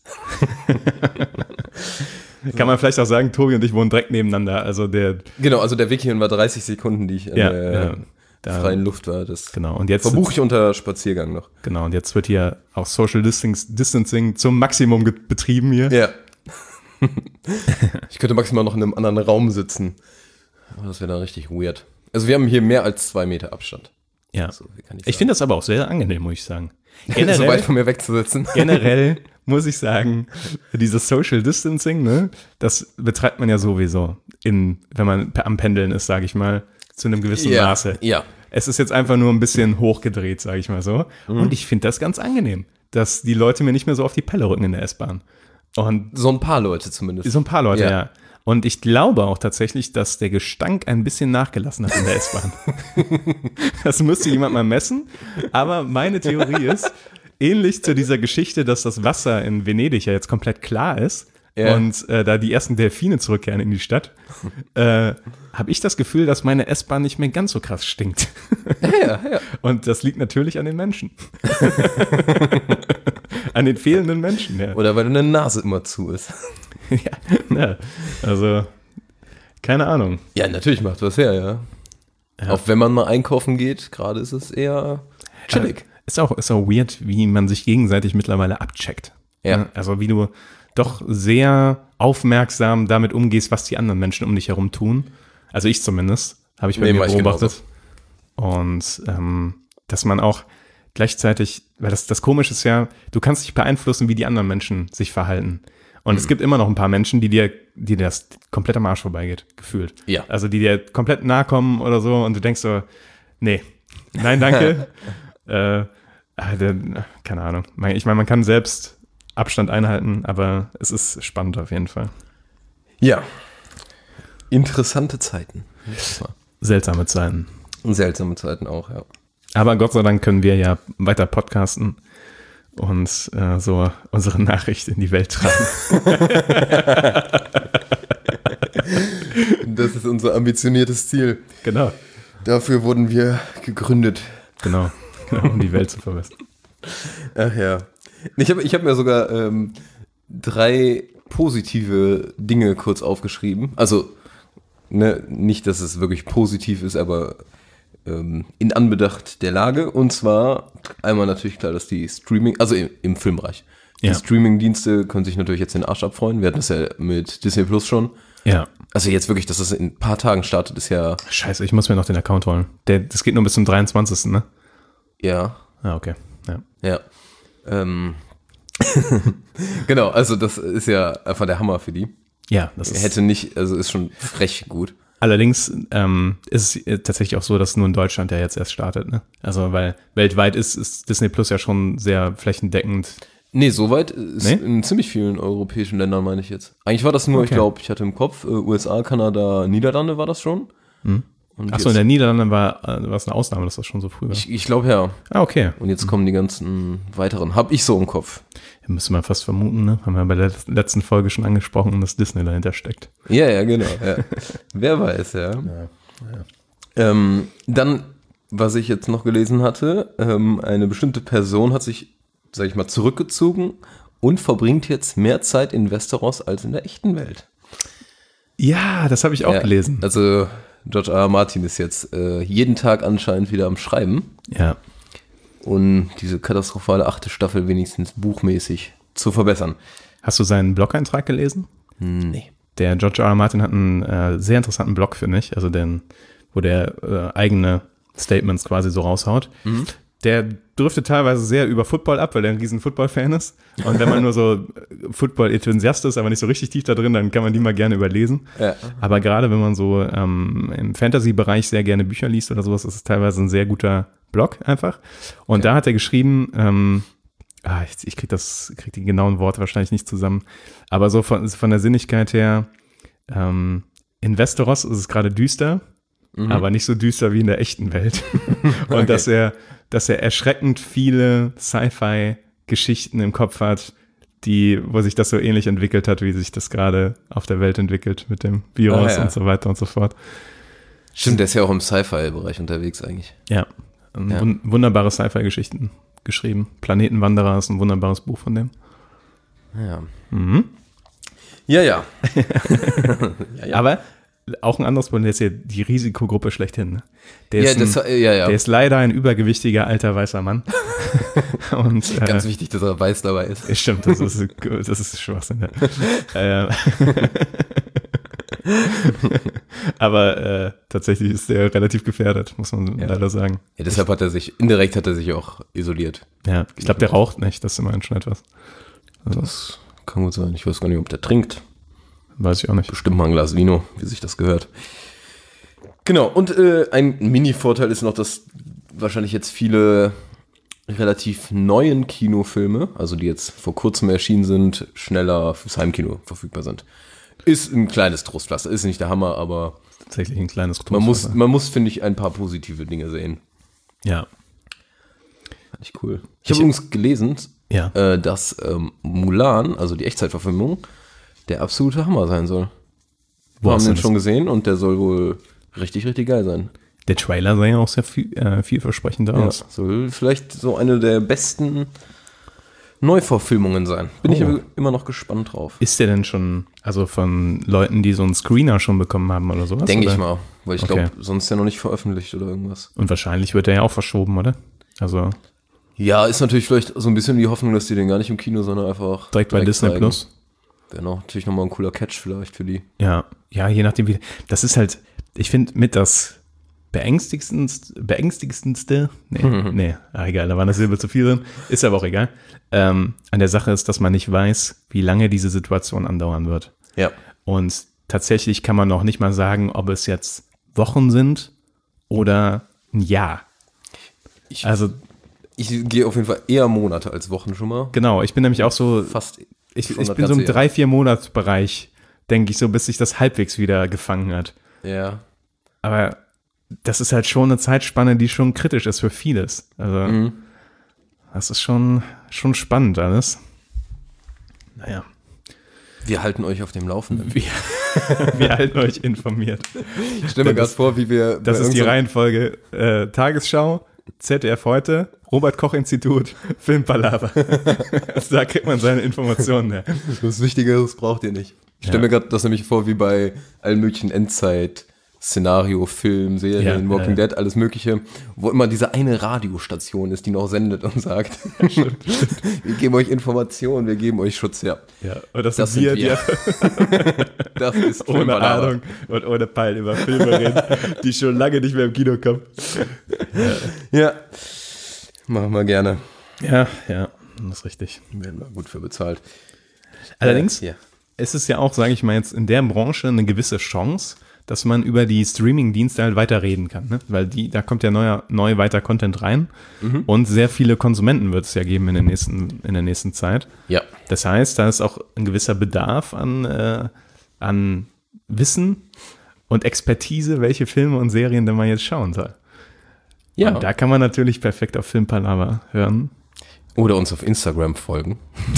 Kann man vielleicht auch sagen, Tobi und ich wohnen direkt nebeneinander. Also der, Genau, also der Weg hierhin war dreißig Sekunden, die ich in ja, der ja da, freien Luft war. Das genau. Und jetzt verbuche ich unter Spaziergang noch. Genau. Und jetzt wird hier auch Social Distancing, Distancing zum Maximum ge- betrieben hier. Ja. Ich könnte maximal noch in einem anderen Raum sitzen. Aber das wäre dann richtig weird. Also wir haben hier mehr als zwei Meter Abstand. Ja. So, wie kann ich Ich finde das aber auch sehr angenehm, muss ich sagen. so Generell, weit von mir wegzusitzen. generell muss ich sagen, dieses Social Distancing, ne, das betreibt man ja sowieso, in, wenn man am Pendeln ist, sage ich mal, zu einem gewissen Ja, Maße. ja. Es ist jetzt einfach nur ein bisschen hochgedreht, sage ich mal so. Und ich finde das ganz angenehm, dass die Leute mir nicht mehr so auf die Pelle rücken in der S-Bahn. Und So ein paar Leute zumindest. so ein paar Leute, Ja. ja. Und ich glaube auch tatsächlich, dass der Gestank ein bisschen nachgelassen hat in der S-Bahn. Das müsste jemand mal messen. Aber meine Theorie ist, ähnlich zu dieser Geschichte, dass das Wasser in Venedig ja jetzt komplett klar ist Ja. und äh, da die ersten Delfine zurückkehren in die Stadt, äh, habe ich das Gefühl, dass meine S-Bahn nicht mehr ganz so krass stinkt. Ja, ja. Und das liegt natürlich an den Menschen. An den fehlenden Menschen, ja. Oder weil deine Nase immer zu ist. ja, ja. Also, keine Ahnung. Ja, natürlich macht was her, ja. Ja. Auch wenn man mal einkaufen geht, gerade ist es eher chillig. Ist auch, ist auch weird, wie man sich gegenseitig mittlerweile abcheckt. Ja. Also wie du doch sehr aufmerksam damit umgehst, was die anderen Menschen um dich herum tun. Also ich zumindest, habe ich bei Nee, mir mach ich beobachtet. Und ähm, dass man auch gleichzeitig, weil das, das Komische ist ja, du kannst nicht beeinflussen, wie die anderen Menschen sich verhalten. Und mhm. es gibt immer noch ein paar Menschen, die dir, die dir das komplett am Arsch vorbeigeht, gefühlt. Ja. Also die dir komplett nahe kommen oder so und du denkst so, nee, nein, danke. äh, der, keine Ahnung. Ich meine, man kann selbst Abstand einhalten, aber es ist spannend auf jeden Fall. Ja. Interessante Zeiten. Seltsame Zeiten. Seltsame Zeiten auch, ja. Aber Gott sei Dank können wir ja weiter podcasten und äh, so unsere Nachricht in die Welt tragen. Das ist unser ambitioniertes Ziel. Genau. Dafür wurden wir gegründet. Genau, genau, um die Welt zu verbessern. Ach ja. Ich habe ich hab mir sogar ähm, drei positive Dinge kurz aufgeschrieben. Also, ne, nicht, dass es wirklich positiv ist, aber ähm, in Anbetracht der Lage. Und zwar einmal natürlich klar, dass die Streaming, also im, im Filmbereich, die Ja. Streaming-Dienste können sich natürlich jetzt den Arsch abfreuen. Wir hatten das ja mit Disney Plus schon. Ja. Also jetzt wirklich, dass das in ein paar Tagen startet, ist ja, Scheiße, ich muss mir noch den Account holen. Der, das geht nur bis zum dreiundzwanzigsten ne? ja, Ah, okay. Ja. ja. Ähm, genau, also das ist ja einfach der Hammer für die. Ja, das ist. Hätte nicht, also ist schon frech gut. Allerdings ähm, ist es tatsächlich auch so, dass nur in Deutschland ja jetzt erst startet, ne? Also, weil weltweit ist, ist Disney Plus ja schon sehr flächendeckend. Nee, soweit ist Nee? in ziemlich vielen europäischen Ländern, meine ich jetzt. Eigentlich war das nur, ich Okay. glaube, ich hatte im Kopf, äh, U S A, Kanada, Niederlande war das schon. Mhm. Und Achso, in jetzt- der Niederlande war, äh, war es eine Ausnahme, dass das schon so früh war. Ich, ich glaube ja. Ah, okay. Und jetzt kommen die ganzen weiteren. Hab ich so im Kopf. Ja, müsste man fast vermuten, ne? Haben wir bei der letzten Folge schon angesprochen, dass Disney dahinter steckt. Ja, ja, genau. Ja. Wer weiß, ja. Ähm, dann, was ich jetzt noch gelesen hatte, ähm, eine bestimmte Person hat sich, sag ich mal, zurückgezogen und verbringt jetzt mehr Zeit in Westeros als in der echten Welt. Ja, das habe ich auch Ja, gelesen. Also George R. R. Martin ist jetzt äh, jeden Tag anscheinend wieder am Schreiben Ja. und diese katastrophale achte Staffel wenigstens buchmäßig zu verbessern. Hast du seinen Blog-Eintrag gelesen? Nee. Der George R. R. Martin hat einen äh, sehr interessanten Blog, finde ich, also den, wo der äh, eigene Statements quasi so raushaut. Der driftet teilweise sehr über Football ab, weil er ein riesen Football-Fan ist. Und wenn man nur so Football-Enthusiast ist, aber nicht so richtig tief da drin, dann kann man die mal gerne überlesen. Ja. Aber gerade wenn man so ähm, im Fantasy-Bereich sehr gerne Bücher liest oder sowas, ist es teilweise ein sehr guter Blog einfach. Und Okay. da hat er geschrieben, ähm, ah, ich, ich krieg das, krieg die genauen Worte wahrscheinlich nicht zusammen, aber so von, von der Sinnigkeit her, ähm, in Westeros ist es gerade düster, aber nicht so düster wie in der echten Welt. Und Okay. dass er, dass er erschreckend viele Sci-Fi-Geschichten im Kopf hat, die, wo sich das so ähnlich entwickelt hat, wie sich das gerade auf der Welt entwickelt mit dem Virus Ah, ja. und so weiter und so fort. Stimmt, der ist ja auch im Sci-Fi-Bereich unterwegs eigentlich. Ja, ähm, Ja. wun- wunderbare Sci-Fi-Geschichten geschrieben. Planetenwanderer ist ein wunderbares Buch von dem. Ja. Mhm. Ja, ja. Aber auch ein anderes Problem, der ist ja die Risikogruppe schlechthin. Ne? Der, Ja, ist das, ein, ja, ja. der ist leider ein übergewichtiger alter weißer Mann. Und, äh, Ganz wichtig, dass er weiß dabei ist. ja, stimmt, das ist, das ist Schwachsinn. Ja. äh, aber äh, tatsächlich ist der relativ gefährdet, muss man Ja. leider sagen. Ja, deshalb hat er sich, indirekt hat er sich auch isoliert. Ja, ich glaube, der raucht nicht, das ist immerhin schon etwas. Also, Das kann gut sein. Ich weiß gar nicht, ob der trinkt. weiß ich auch nicht. Bestimmt mal ein Glas Vino, wie sich das gehört. Genau, und äh, ein Mini-Vorteil ist noch, dass wahrscheinlich jetzt viele relativ neuen Kinofilme, also die jetzt vor kurzem erschienen sind, schneller fürs Heimkino verfügbar sind. Ist ein kleines Trostpflaster, ist nicht der Hammer, aber Tatsächlich ein kleines man muss, Trostwasser. man muss, finde ich, ein paar positive Dinge sehen. Ja. Fand ich cool. Ich Ich- habe übrigens gelesen, Ja. äh, dass ähm, Mulan, also die Echtzeitverfilmung, der absolute Hammer sein soll. Wir Boah, haben ist den das- schon gesehen und der soll wohl richtig, richtig geil sein. Der Trailer sah ja auch sehr viel, äh, vielversprechender Ja, aus. soll vielleicht so eine der besten Neuverfilmungen sein. Bin ich Oh. immer noch gespannt drauf. Ist der denn schon, also von Leuten, die so einen Screener schon bekommen haben oder sowas? Denke oder? ich mal, weil ich Okay. glaube, sonst ja noch nicht veröffentlicht oder irgendwas. Und wahrscheinlich wird der ja auch verschoben, oder? Also Ja, ist natürlich vielleicht so ein bisschen die Hoffnung, dass die den gar nicht im Kino, sondern einfach direkt bei Disney zeigen. Plus. Wäre noch, natürlich nochmal ein cooler Catch vielleicht für die. Ja, ja, je nachdem wie. Das ist halt, ich finde mit das beängstigendste, beängstigendste, nee, nee, ah, egal, da war eine Silbe zu viel drin, ist aber auch egal, ähm, an der Sache ist, dass man nicht weiß, wie lange diese Situation andauern wird. Ja. Und tatsächlich kann man noch nicht mal sagen, ob es jetzt Wochen sind oder ein Jahr. Ich, Also, ich gehe auf jeden Fall eher Monate als Wochen schon mal. genau, ich bin nämlich auch so, Fast. ich, schon ich das bin so im ganze Jahr. drei, vier Monatsbereich, denke ich, so bis sich das halbwegs wieder gefangen hat. Ja. Aber das ist halt schon eine Zeitspanne, die schon kritisch ist für vieles. Also, Mhm. das ist schon, schon spannend alles. Naja, Wir halten euch auf dem Laufenden. wir, wir halten euch informiert. Ich stelle mir gerade vor, wie wir. Das bei ist die irgendeinem- Reihenfolge. Äh, Tagesschau, Z D F heute, Robert-Koch-Institut, Filmpalava. Also da kriegt man seine Informationen her. Was Wichtigeres braucht ihr nicht. Ich stelle Ja. mir gerade das nämlich vor, wie bei allen möglichen Endzeit- Szenario, Film, Serien, Ja, Walking ja. Dead, alles mögliche, wo immer diese eine Radiostation ist, die noch sendet und sagt, wir geben euch Informationen, wir geben euch Schutz, ja. Ja, und das, Das sind wir, sind wir. die Das ist ohne Filmpalava. Ahnung und ohne Peil über Filme reden, die schon lange nicht mehr im Kino kommen. Ja, machen wir gerne. Ja, ja, das ist richtig. Werden wir gut für bezahlt. Allerdings Äh, ja. ist es ja auch, sage ich mal jetzt, in der Branche eine gewisse Chance, dass man über die Streaming-Dienste halt weiter reden kann, ne? Weil die, da kommt ja neuer, neu weiter Content rein und sehr viele Konsumenten wird es ja geben in der nächsten, in der nächsten Zeit. Ja. Das heißt, da ist auch ein gewisser Bedarf an, äh, an Wissen und Expertise, welche Filme und Serien denn man jetzt schauen soll. Ja. Und da kann man natürlich perfekt auf Filmpalava hören. Oder uns auf Instagram folgen.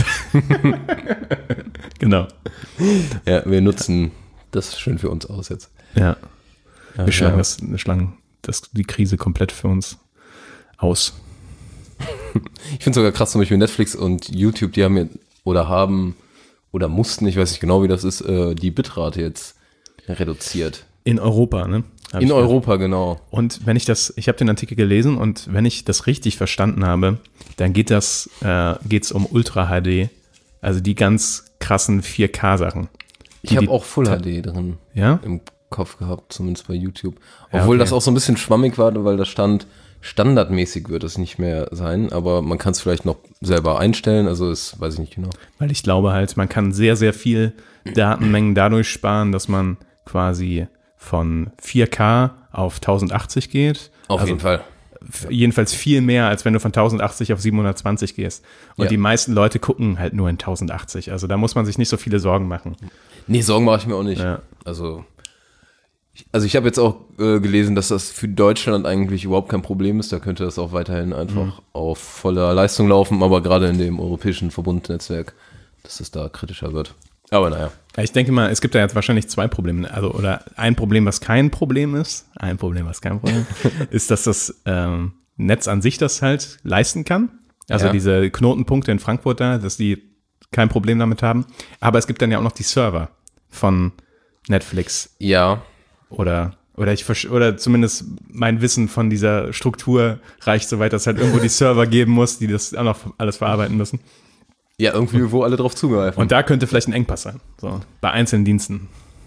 Genau. Ja, wir nutzen das schön für uns aus jetzt. Ja. Ja, Wir schlagen, ja. das, wir schlagen das, die Krise komplett für uns aus. Ich finde sogar krass, zum Beispiel Netflix und YouTube, die haben ja, oder haben, oder mussten, ich weiß nicht genau, wie das ist, äh, die Bitrate jetzt reduziert. In Europa, ne? Hab In ich Europa, genau. Und wenn ich das, ich habe den Artikel gelesen und wenn ich das richtig verstanden habe, dann geht das, äh, geht's um Ultra H D, also die ganz krassen vier K-Sachen. Ich habe die- auch Full H D drin Ja? im Kopf gehabt, zumindest bei YouTube. Ja, Obwohl okay. das auch so ein bisschen schwammig war, weil da stand, standardmäßig wird es nicht mehr sein, aber man kann es vielleicht noch selber einstellen, also ist, weiß ich nicht genau. Weil ich glaube halt, man kann sehr, sehr viel Datenmengen dadurch sparen, dass man quasi von vier K auf tausendachtzig geht. Auf Also jeden Fall. f- jedenfalls viel mehr, als wenn du von tausendachtzig auf siebenhundertzwanzig gehst. Und Ja. die meisten Leute gucken halt nur in tausendachtzig. Also da muss man sich nicht so viele Sorgen machen. Nee, Sorgen mache ich mir auch nicht. Ja. Also, ich, also ich habe jetzt auch äh, gelesen, dass das für Deutschland eigentlich überhaupt kein Problem ist. Da könnte das auch weiterhin einfach Mhm. auf voller Leistung laufen, aber gerade in dem europäischen Verbundnetzwerk, dass es da kritischer wird. Aber naja. Ja, ich denke mal, es gibt da jetzt wahrscheinlich zwei Probleme. Also, oder ein Problem, was kein Problem ist, ein Problem, was kein Problem ist, dass das ähm, Netz an sich das halt leisten kann. Also Ja. diese Knotenpunkte in Frankfurt da, dass die kein Problem damit haben. Aber es gibt dann ja auch noch die Server von Netflix Ja, oder oder ich versch- oder zumindest mein Wissen von dieser Struktur reicht so weit, dass es halt irgendwo die Server geben muss, die das auch noch alles verarbeiten müssen. ja, irgendwie, wo alle drauf zugreifen. Und da könnte vielleicht ein Engpass sein. So, bei einzelnen Diensten.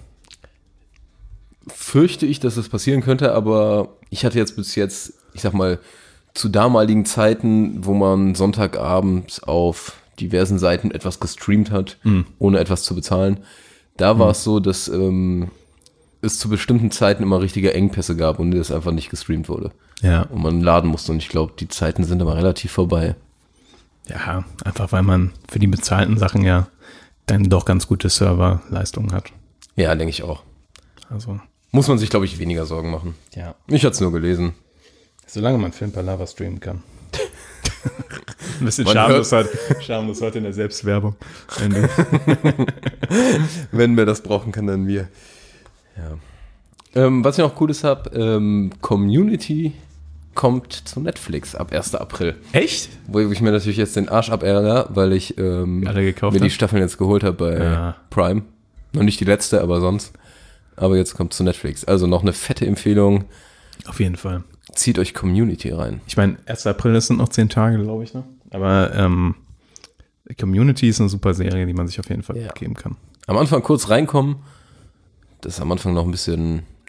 Fürchte ich, dass es passieren könnte, aber ich hatte jetzt bis jetzt, ich sag mal, zu damaligen Zeiten, wo man Sonntagabends auf diversen Seiten etwas gestreamt hat, ohne etwas zu bezahlen, da war es so, dass ähm, es zu bestimmten Zeiten immer richtige Engpässe gab und es einfach nicht gestreamt wurde. Ja. Und man laden musste und ich glaube, die Zeiten sind aber relativ vorbei. Ja, einfach weil man für die bezahlten Sachen ja dann doch ganz gute Serverleistungen hat. Ja, denke ich auch. Also, Muss man sich, glaube ich, weniger Sorgen machen. ja. Ich hatte es nur gelesen. Solange man Filmpalava streamen kann. Ein bisschen Man schamlos heute, schamlos heute in der Selbstwerbung. Ende. Wenn wir das brauchen, kann dann wir. Ja. Ähm, was ich noch Cooles habe, ähm, Community kommt zu Netflix ab ersten April. Echt? Wo ich mir natürlich jetzt den Arsch abärgere, weil ich ähm, Alle gekauft mir die hast? Staffeln jetzt geholt habe bei Ja. Prime. Noch nicht die letzte, aber sonst. Aber jetzt kommt zu Netflix. Also noch eine fette Empfehlung. Auf jeden Fall. Zieht euch Community rein. Ich meine, erster April, das sind noch zehn Tage, glaube ich, ne? Aber ähm, Community ist eine super Serie, die man sich auf jeden Fall Ja. geben kann. Am Anfang kurz reinkommen. Das ist am Anfang noch ein bisschen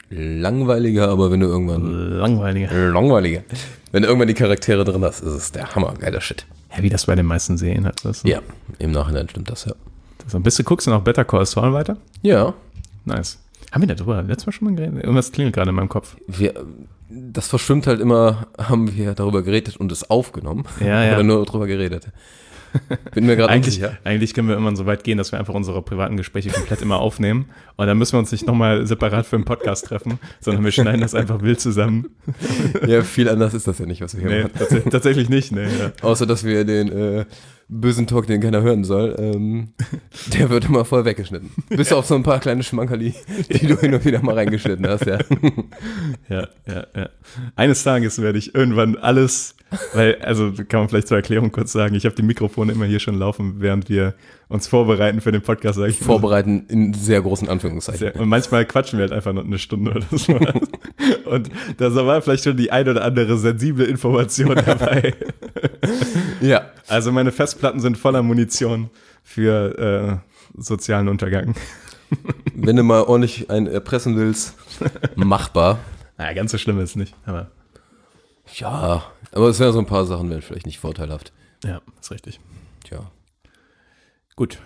Langweiliger, aber wenn du irgendwann... Langweiliger. Langweiliger. Wenn du irgendwann die Charaktere drin hast, ist es der Hammer, geiler Shit. Ja, wie das bei den meisten Serien hat. Das so. Ja, im Nachhinein stimmt das, ja. So, bist du, guckst du noch Better Call Saul weiter? Ja. Nice. Haben wir darüber letztes Mal schon mal geredet? Irgendwas klingelt gerade in meinem Kopf. Wir, das verschwimmt halt immer, haben wir darüber geredet und es aufgenommen. Ja, ja. Oder nur darüber geredet. Bin mir gerade Eigentlich, unsicher. eigentlich können wir immer so weit gehen, dass wir einfach unsere privaten Gespräche komplett immer aufnehmen. Und dann müssen wir uns nicht nochmal separat für einen Podcast treffen, sondern wir schneiden das einfach wild zusammen. Ja, viel anders ist das ja nicht, was wir hier Nee, machen. tats- tatsächlich nicht. Nee, ja. Außer, dass wir den äh, bösen Talk, den keiner hören soll, ähm, der wird immer voll weggeschnitten. Bis auf so ein paar kleine Schmankerli, die du hin und wieder mal reingeschnitten hast, ja. Ja, ja, ja. Eines Tages werde ich irgendwann alles, weil, also kann man vielleicht zur Erklärung kurz sagen, ich habe die Mikrofone immer hier schon laufen, während wir uns vorbereiten für den Podcast, sage ich. Vorbereiten in sehr großen Anführungszeichen. Sehr, und manchmal quatschen wir halt einfach noch eine Stunde oder so. Und da war vielleicht schon die ein oder andere sensible Information dabei. Ja. Also meine Festplatten sind voller Munition für äh, sozialen Untergang. Wenn du mal ordentlich einen erpressen willst, machbar. Naja, ganz so schlimm ist es nicht, aber Ja, aber es wären so ein paar Sachen, wären vielleicht nicht vorteilhaft. ja, ist richtig. Tja. Gut.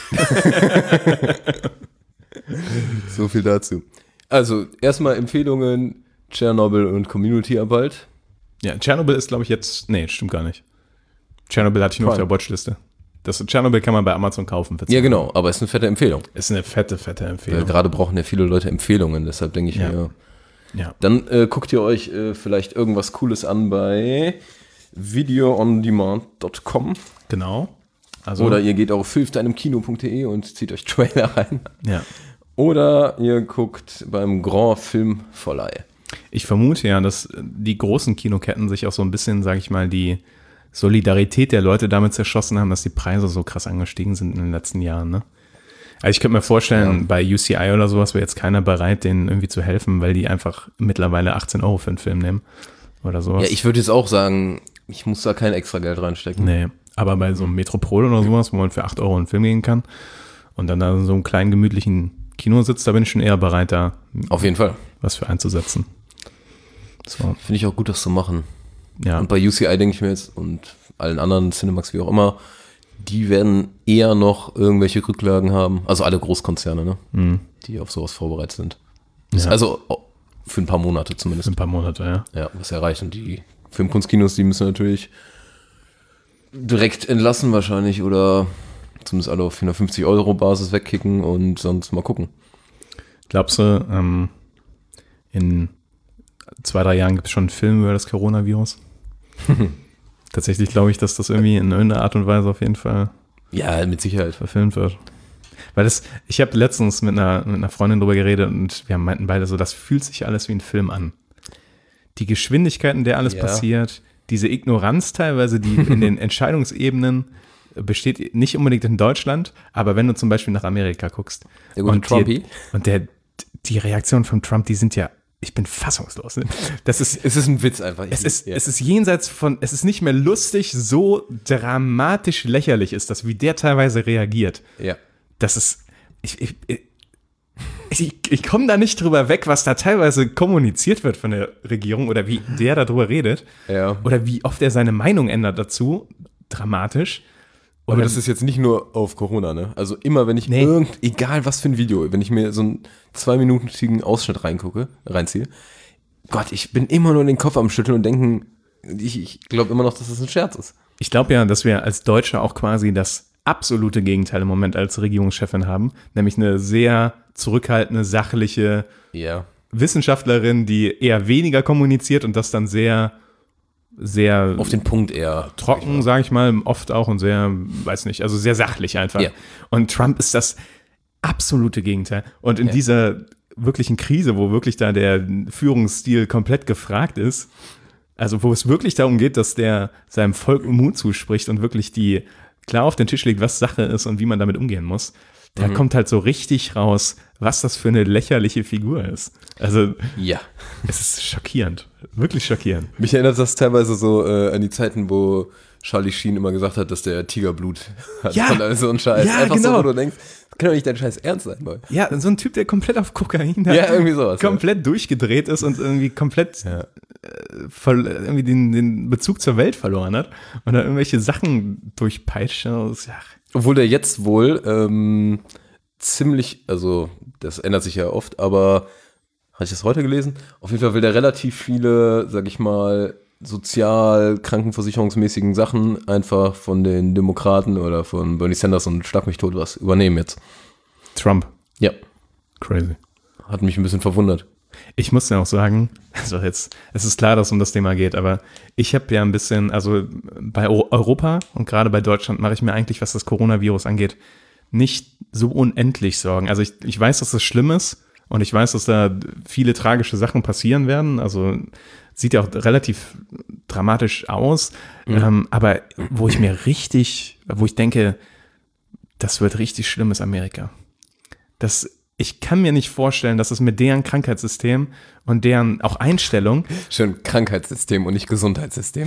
So viel dazu. Also, erstmal Empfehlungen, Tschernobyl und Community-Arbeit. Ja, Tschernobyl ist, glaube ich, jetzt, nee, stimmt gar nicht. Tschernobyl hatte ich nur auf Prime. der Watchliste. Das Tschernobyl kann man bei Amazon kaufen. für Ja, zehn genau, aber es ist eine fette Empfehlung. Ist eine fette, fette Weil Empfehlung. gerade brauchen ja viele Leute Empfehlungen, deshalb denke ich Ja. mir, Ja. dann äh, guckt ihr euch äh, vielleicht irgendwas Cooles an bei video on demand dot com Genau. Also, oder ihr geht auf filmsteinemkino punkt de und zieht euch Trailer rein. ja. Oder ihr guckt beim Grand Filmverleih. Ich vermute ja, dass die großen Kinoketten sich auch so ein bisschen, sage ich mal, die Solidarität der Leute damit zerschossen haben, dass die Preise so krass angestiegen sind in den letzten Jahren. Ne? Also ich könnte mir vorstellen, Ja. bei U C I oder sowas wäre jetzt keiner bereit, denen irgendwie zu helfen, weil die einfach mittlerweile achtzehn Euro für einen Film nehmen oder sowas. Ja, ich würde jetzt auch sagen, ich muss da kein extra Geld reinstecken. Nee, aber bei so einem Metropol oder sowas, wo man für acht Euro einen Film gehen kann und dann da in so einem kleinen gemütlichen Kino sitzt, da bin ich schon eher bereit, da Auf jeden Fall. was für einzusetzen. So, Finde ich auch gut, das zu machen. ja. Und bei U C I denke ich mir jetzt und allen anderen Cinemax wie auch immer, die werden eher noch irgendwelche Rücklagen haben. Also alle Großkonzerne, ne? Mhm. Die auf sowas vorbereitet sind. Das Ja. Also oh, für ein paar Monate zumindest. Ein paar Monate, ja. Ja, was erreicht. Und die Filmkunstkinos, die müssen natürlich direkt entlassen wahrscheinlich oder zumindest alle auf vierhundertfünfzig Euro Basis wegkicken und sonst mal gucken. Glaubst du, ähm, in zwei, drei Jahren gibt es schon einen Film über das Coronavirus? Tatsächlich glaube ich, dass das irgendwie in irgendeiner Art und Weise auf jeden Fall Ja, mit Sicherheit. verfilmt wird. Weil das, ich habe letztens mit einer, mit einer Freundin drüber geredet und wir meinten beide so, das fühlt sich alles wie ein Film an. Die Geschwindigkeit, in der alles Ja. passiert, diese Ignoranz teilweise, die in den Entscheidungsebenen besteht nicht unbedingt in Deutschland, aber wenn du zum Beispiel nach Amerika guckst. Der gute und Trumpy. Die, und der, die Reaktionen von Trump, die sind ja, ich bin fassungslos. Ne? Das ist, Es ist ein Witz einfach. es ist, ja. es ist jenseits von, es ist nicht mehr lustig, so dramatisch lächerlich ist das, wie der teilweise reagiert. ja. Das ist, ich, ich, ich, ich, ich komme da nicht drüber weg, was da teilweise kommuniziert wird von der Regierung oder wie der darüber redet Ja. oder wie oft er seine Meinung ändert dazu, dramatisch. Aber Oder- das ist jetzt nicht nur auf Corona, ne? Also immer, wenn ich Nee. irgend, egal was für ein Video, wenn ich mir so einen zweiminütigen Ausschnitt reingucke, reinziehe, Gott, ich bin immer nur den Kopf am Schütteln und denken, ich, ich glaube immer noch, dass das ein Scherz ist. Ich glaube ja, dass wir als Deutsche auch quasi das absolute Gegenteil im Moment als Regierungschefin haben, nämlich eine sehr zurückhaltende, sachliche Ja. Wissenschaftlerin, die eher weniger kommuniziert und das dann sehr, sehr Auf den Punkt eher. trocken, sage ich mal, oft auch und sehr, weiß nicht, also sehr sachlich einfach. Ja. Und Trump ist das absolute Gegenteil. Und in Ja. dieser wirklichen Krise, wo wirklich da der Führungsstil komplett gefragt ist, also wo es wirklich darum geht, dass der seinem Volk Mut zuspricht und wirklich die klar auf den Tisch legt, was Sache ist und wie man damit umgehen muss, da Mhm. kommt halt so richtig raus, was das für eine lächerliche Figur ist. Also, Ja. es ist schockierend. Wirklich schockierend. Mich erinnert das teilweise so äh, an die Zeiten, wo Charlie Sheen immer gesagt hat, dass der Tigerblut hat. Ja. Und all so ein Scheiß. Ja, Einfach so, genau. wo du denkst, das kann doch nicht dein Scheiß ernst sein, Boy. Ja, so ein Typ, der komplett auf Kokain Ja, irgendwie sowas, ja. komplett durchgedreht ist und irgendwie komplett äh, voll, irgendwie den, den Bezug zur Welt verloren hat und dann irgendwelche Sachen durchpeitscht. Das- Ja, Obwohl der jetzt wohl ähm, ziemlich, also das ändert sich ja oft, aber habe ich das heute gelesen? Auf jeden Fall will der relativ viele, sag ich mal, sozial, krankenversicherungsmäßigen Sachen einfach von den Demokraten oder von Bernie Sanders und Schlag mich tot was übernehmen jetzt. Trump. Ja, Crazy. hat mich ein bisschen verwundert. Ich muss ja auch sagen, also jetzt, es ist klar, dass es um das Thema geht, aber ich habe ja ein bisschen, also bei Eu- Europa und gerade bei Deutschland mache ich mir eigentlich, was das Coronavirus angeht, nicht so unendlich Sorgen. Also ich, ich weiß, dass das schlimm ist und ich weiß, dass da viele tragische Sachen passieren werden. Also sieht ja auch relativ dramatisch aus. Ähm, aber wo ich mir richtig, wo ich denke, das wird richtig schlimm, ist Amerika. Das, ich kann mir nicht vorstellen, dass es mit deren Krankheitssystem und deren auch Einstellung, Schön Krankheitssystem und nicht Gesundheitssystem.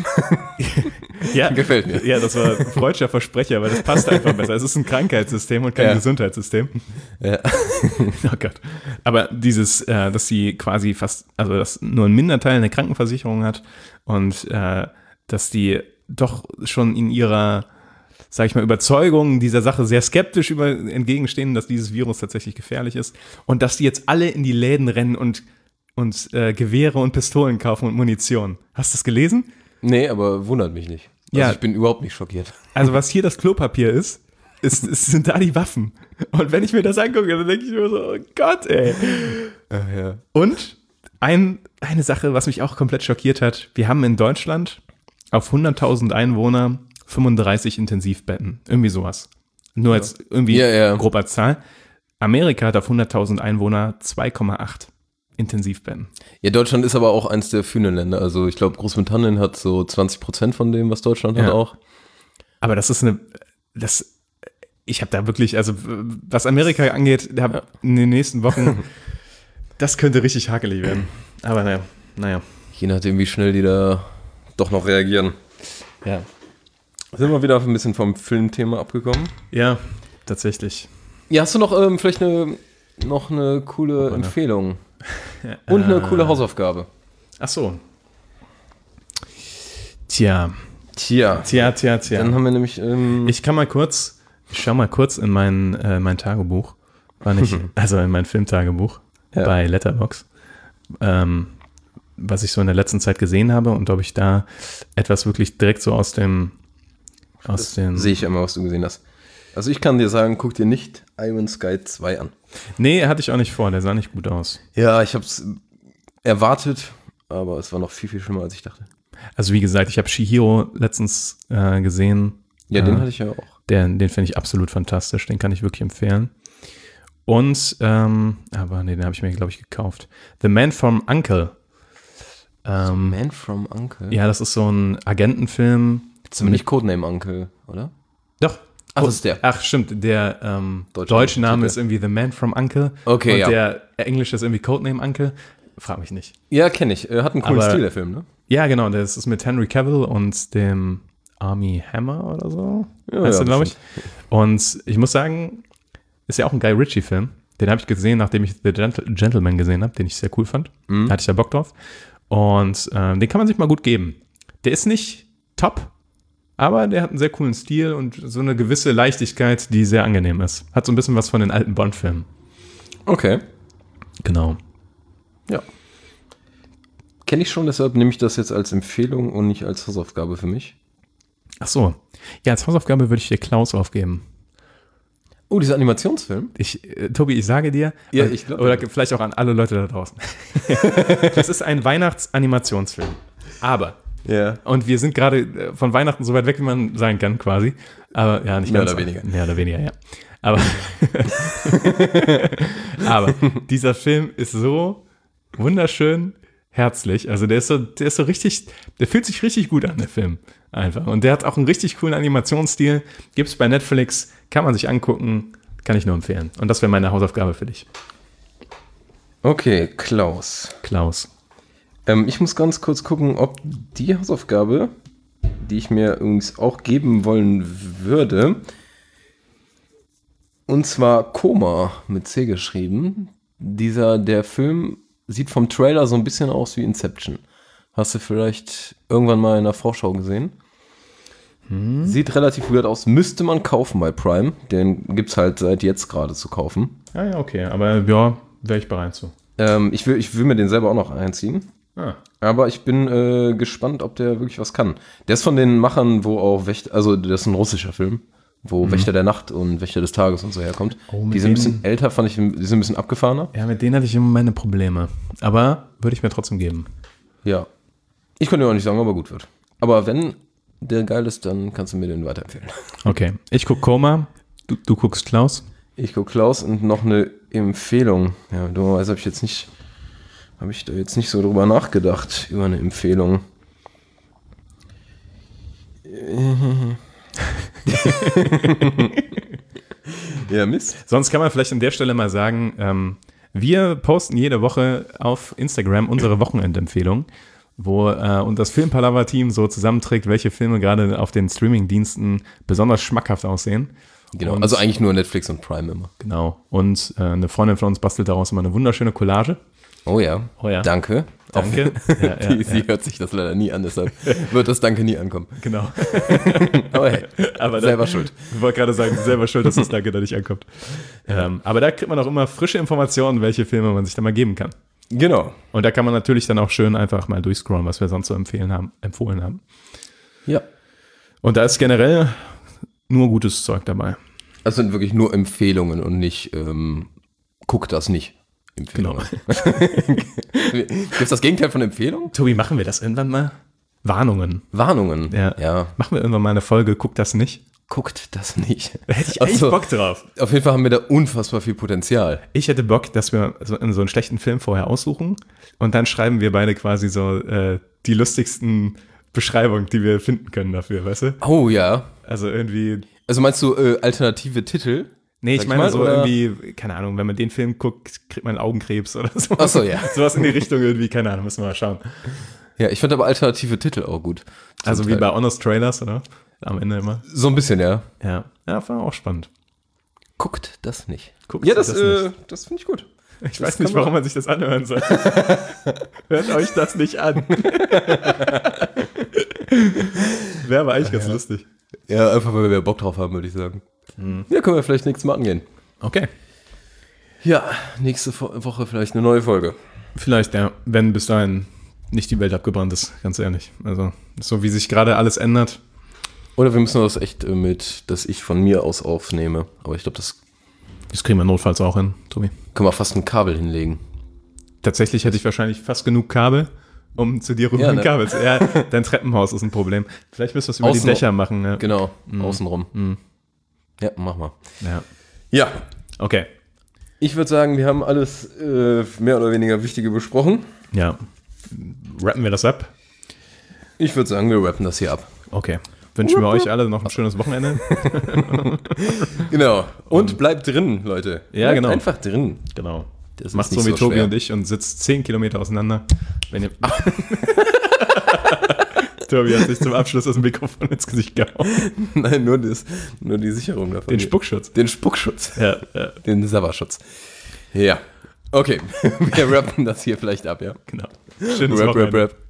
ja, Gefällt mir. Ja, das war ein freudscher Versprecher, aber das passt einfach besser. Es ist ein Krankheitssystem und kein Ja. Gesundheitssystem. Ja. Oh Gott. Aber dieses, äh, dass sie quasi fast, also dass nur ein Minderteil eine Krankenversicherung hat und äh, dass die doch schon in ihrer, sag ich mal, Überzeugung dieser Sache sehr skeptisch über, entgegenstehen, dass dieses Virus tatsächlich gefährlich ist und dass die jetzt alle in die Läden rennen und, und äh, Gewehre und Pistolen kaufen und Munition. Hast du das gelesen? Nee, aber wundert mich nicht. Also Ja. ich bin überhaupt nicht schockiert. Also was hier das Klopapier ist, ist, ist sind da die Waffen. Und wenn ich mir das angucke, dann denke ich mir so, oh Gott, ey. Ach, ja. Und ein, eine Sache, was mich auch komplett schockiert hat, wir haben in Deutschland auf hunderttausend Einwohner fünfunddreißig Intensivbetten. Irgendwie sowas. Nur jetzt irgendwie Ja, ja. grob als Zahl. Amerika hat auf hunderttausend Einwohner zwei Komma acht Intensivbetten. Ja, Deutschland ist aber auch eins der führenden Länder. Also ich glaube, Großbritannien hat so zwanzig Prozent von dem, was Deutschland hat Ja. auch. Aber das ist eine, das, ich habe da wirklich, also was Amerika angeht, da hab in den nächsten Wochen, das könnte richtig hakelig werden. Aber naja, naja. Je nachdem, wie schnell die da doch noch reagieren. Ja. Sind wir wieder ein bisschen vom Filmthema abgekommen? Ja, tatsächlich. Ja, hast du noch ähm, vielleicht eine, noch eine coole Empfehlung? Und eine coole Hausaufgabe? Ach so. Tja, Tja, tja, tja, tja. dann haben wir nämlich... Ähm, Ich kann mal kurz, ich schau mal kurz in mein, äh, mein Tagebuch, wann ich, also in mein Filmtagebuch Ja. bei Letterboxd, ähm, was ich so in der letzten Zeit gesehen habe und ob ich da etwas wirklich direkt so aus dem, aus dem, sehe ich immer, was du gesehen hast. Also ich kann dir sagen, guck dir nicht Iron Sky zwei an. nee, hatte ich auch nicht vor, der sah nicht gut aus. Ja, ich habe es erwartet, aber es war noch viel, viel schlimmer, als ich dachte. Also wie gesagt, ich habe Chihiro letztens äh, gesehen. Ja, äh, den hatte ich ja auch. Der, den finde ich absolut fantastisch, den kann ich wirklich empfehlen. Und, ähm, aber nee, den habe ich mir, glaube ich, gekauft. The Man from U N C L E. Ähm, Man from Uncle? ja, das ist so ein Agentenfilm. Das ist aber nicht Codename Uncle, oder? Doch. Ach, das ist der. Ach, stimmt. Der ähm, Deutsche deutsche Name Titel. ist irgendwie The Man from U N C L E. Okay, und ja. der englische ist irgendwie Codename Uncle. Frag mich nicht. Ja, kenne ich. Er hat einen coolen Aber- Stil, der Film, ne? Ja, genau. Das ist mit Henry Cavill und dem Armie Hammer oder so. Ja, heißt ja, er, glaube ich. Und ich muss sagen, ist ja auch ein Guy Ritchie-Film. Den habe ich gesehen, nachdem ich The Gentle- Gentleman gesehen habe, den ich sehr cool fand. Mhm. Da hatte ich ja Bock drauf. Und ähm, den kann man sich mal gut geben. Der ist nicht top, aber der hat einen sehr coolen Stil und so eine gewisse Leichtigkeit, die sehr angenehm ist. Hat so ein bisschen was von den alten Bond-Filmen. Okay. Genau. Ja. Kenne ich schon, deshalb nehme ich das jetzt als Empfehlung und nicht als Hausaufgabe für mich. Ach so. Ja, als Hausaufgabe würde ich dir Klaus aufgeben. Oh, dieser Animationsfilm? Ich, äh, Tobi, ich sage dir, Ja, äh, ich glaub- oder vielleicht auch an alle Leute da draußen. Das ist ein Weihnachtsanimationsfilm. Aber, Ja. und wir sind gerade äh, von Weihnachten so weit weg, wie man sein kann, quasi. Aber ja, nicht Mehr ganz. oder weniger. Mehr oder weniger, ja. Aber, aber dieser Film ist so wunderschön herzlich. Also der ist so, der ist so richtig, der fühlt sich richtig gut an, der Film. Einfach. Und der hat auch einen richtig coolen Animationsstil. Gibt's bei Netflix, kann man sich angucken. Kann ich nur empfehlen. Und das wäre meine Hausaufgabe für dich. Okay, Klaus. Klaus. Ähm, ich muss ganz kurz gucken, ob die Hausaufgabe, die ich mir übrigens auch geben wollen würde, und zwar Koma mit C geschrieben. Dieser, der Film sieht vom Trailer so ein bisschen aus wie Inception. Hast du vielleicht irgendwann mal in der Vorschau gesehen? Hm. Sieht relativ weird aus. Müsste man kaufen bei Prime. Den gibt es halt seit jetzt gerade zu kaufen. Ah ja, okay. Aber ja, wäre ich bereit zu. Ähm, ich, will, ich will mir den selber auch noch einziehen. Ah. Aber ich bin äh, gespannt, ob der wirklich was kann. Der ist von den Machern, wo auch Wächter, also das ist ein russischer Film, wo mhm. Wächter der Nacht und Wächter des Tages und so herkommt. Oh, die sind ein bisschen älter, fand ich, die sind ein bisschen abgefahrener. Ja, mit denen hatte ich immer meine Probleme. Aber würde ich mir trotzdem geben. Ja. Ich könnte auch nicht sagen, ob er gut wird. Aber wenn der geil ist, dann kannst du mir den weiterempfehlen. Okay, ich guck Koma, du, du guckst Klaus. Ich guck Klaus und noch eine Empfehlung. Ja, dummerweise habe ich jetzt nicht, habe ich da jetzt nicht so drüber nachgedacht, über eine Empfehlung. Ja, Mist. Sonst kann man vielleicht an der Stelle mal sagen, ähm, wir posten jede Woche auf Instagram unsere Wochenendempfehlung, wo äh, und das Filmpalava-Team so zusammenträgt, welche Filme gerade auf den Streaming-Diensten besonders schmackhaft aussehen. Genau, und, also eigentlich nur Netflix und Prime immer. Genau, und äh, eine Freundin von uns bastelt daraus immer eine wunderschöne Collage. Oh ja, oh ja. Danke. Danke. Ja, ja, Die, sie ja. hört sich das leider nie an, deshalb wird das Danke nie ankommen. Genau. Aber hey, aber selber da, schuld. Ich wollte gerade sagen, selber schuld, dass das Danke da nicht ankommt. Ja. Ähm, aber da kriegt man auch immer frische Informationen, welche Filme man sich da mal geben kann. Genau. Und da kann man natürlich dann auch schön einfach mal durchscrollen, was wir sonst so empfehlen haben, empfohlen haben. Ja. Und da ist generell nur gutes Zeug dabei. Das sind wirklich nur Empfehlungen und nicht, ähm, guck das nicht. Empfehlungen. Genau. Gibt es das Gegenteil von Empfehlungen? Tobi, machen wir das irgendwann mal? Warnungen. Warnungen? Ja. ja. Machen wir irgendwann mal eine Folge, guck das nicht? Guckt das nicht. Da hätte ich echt also, Bock drauf. Auf jeden Fall haben wir da unfassbar viel Potenzial. Ich hätte Bock, dass wir so, so einen schlechten Film vorher aussuchen und dann schreiben wir beide quasi so äh, die lustigsten Beschreibungen, die wir finden können dafür, weißt du? Oh ja. Also irgendwie... Also meinst du äh, alternative Titel? Nee, ich meine mal, so oder? Irgendwie, keine Ahnung, wenn man den Film guckt, kriegt man Augenkrebs oder so. Ach so, ja. Sowas in die Richtung irgendwie, keine Ahnung, müssen wir mal schauen. Ja, ich finde aber alternative Titel auch gut. Also Teil. Wie bei Honest Trailers, oder? Am Ende immer. So ein bisschen, ja. Ja, ja, war auch spannend. Guckt das nicht. Guckt ja, das, das, äh, das finde ich gut. Ich das weiß nicht, warum man sich das anhören soll. Hört euch das nicht an. Wäre aber eigentlich ja, ganz ja. lustig. Ja, einfach weil wir Bock drauf haben, würde ich sagen. Hm. Ja, können wir vielleicht nächstes Mal angehen. Okay. Ja, nächste Woche vielleicht eine neue Folge. Vielleicht, ja, wenn bis dahin nicht die Welt abgebrannt ist, ganz ehrlich. Also, so wie sich gerade alles ändert. Oder wir müssen das echt mit, dass ich von mir aus aufnehme. Aber ich glaube, das... Das kriegen wir notfalls auch hin, Tobi. Können wir fast ein Kabel hinlegen. Tatsächlich hätte ich wahrscheinlich fast genug Kabel, um zu dir rüber ja, ein ne? Kabel zu... Ja, dein Treppenhaus ist ein Problem. Vielleicht müssen wir es über Außen die Dächer machen. Ja. Genau, mhm. außenrum. Mhm. Ja, mach mal. Ja. Ja. Okay. Ich würde sagen, wir haben alles äh, mehr oder weniger Wichtige besprochen. Ja. Rappen wir das ab? Ich würde sagen, wir rappen das hier ab. Okay. Wünschen wir euch alle noch ein schönes Wochenende. Genau. Und bleibt drin, Leute. Ja, bleibt genau. einfach drin. Genau. Das Macht so wie so Tobi schwer. Und ich und sitzt zehn Kilometer auseinander. Wenn ihr Tobi hat sich zum Abschluss das Mikrofon ins Gesicht gehauen. Nein, nur, das, nur die Sicherung davon. Den Spuckschutz. Den Spuckschutz. Ja, ja. Den Sauerschutz. Ja. Okay. Wir rappen das hier vielleicht ab, ja. Genau. Schönes Rap, Wochenende. rap, rap.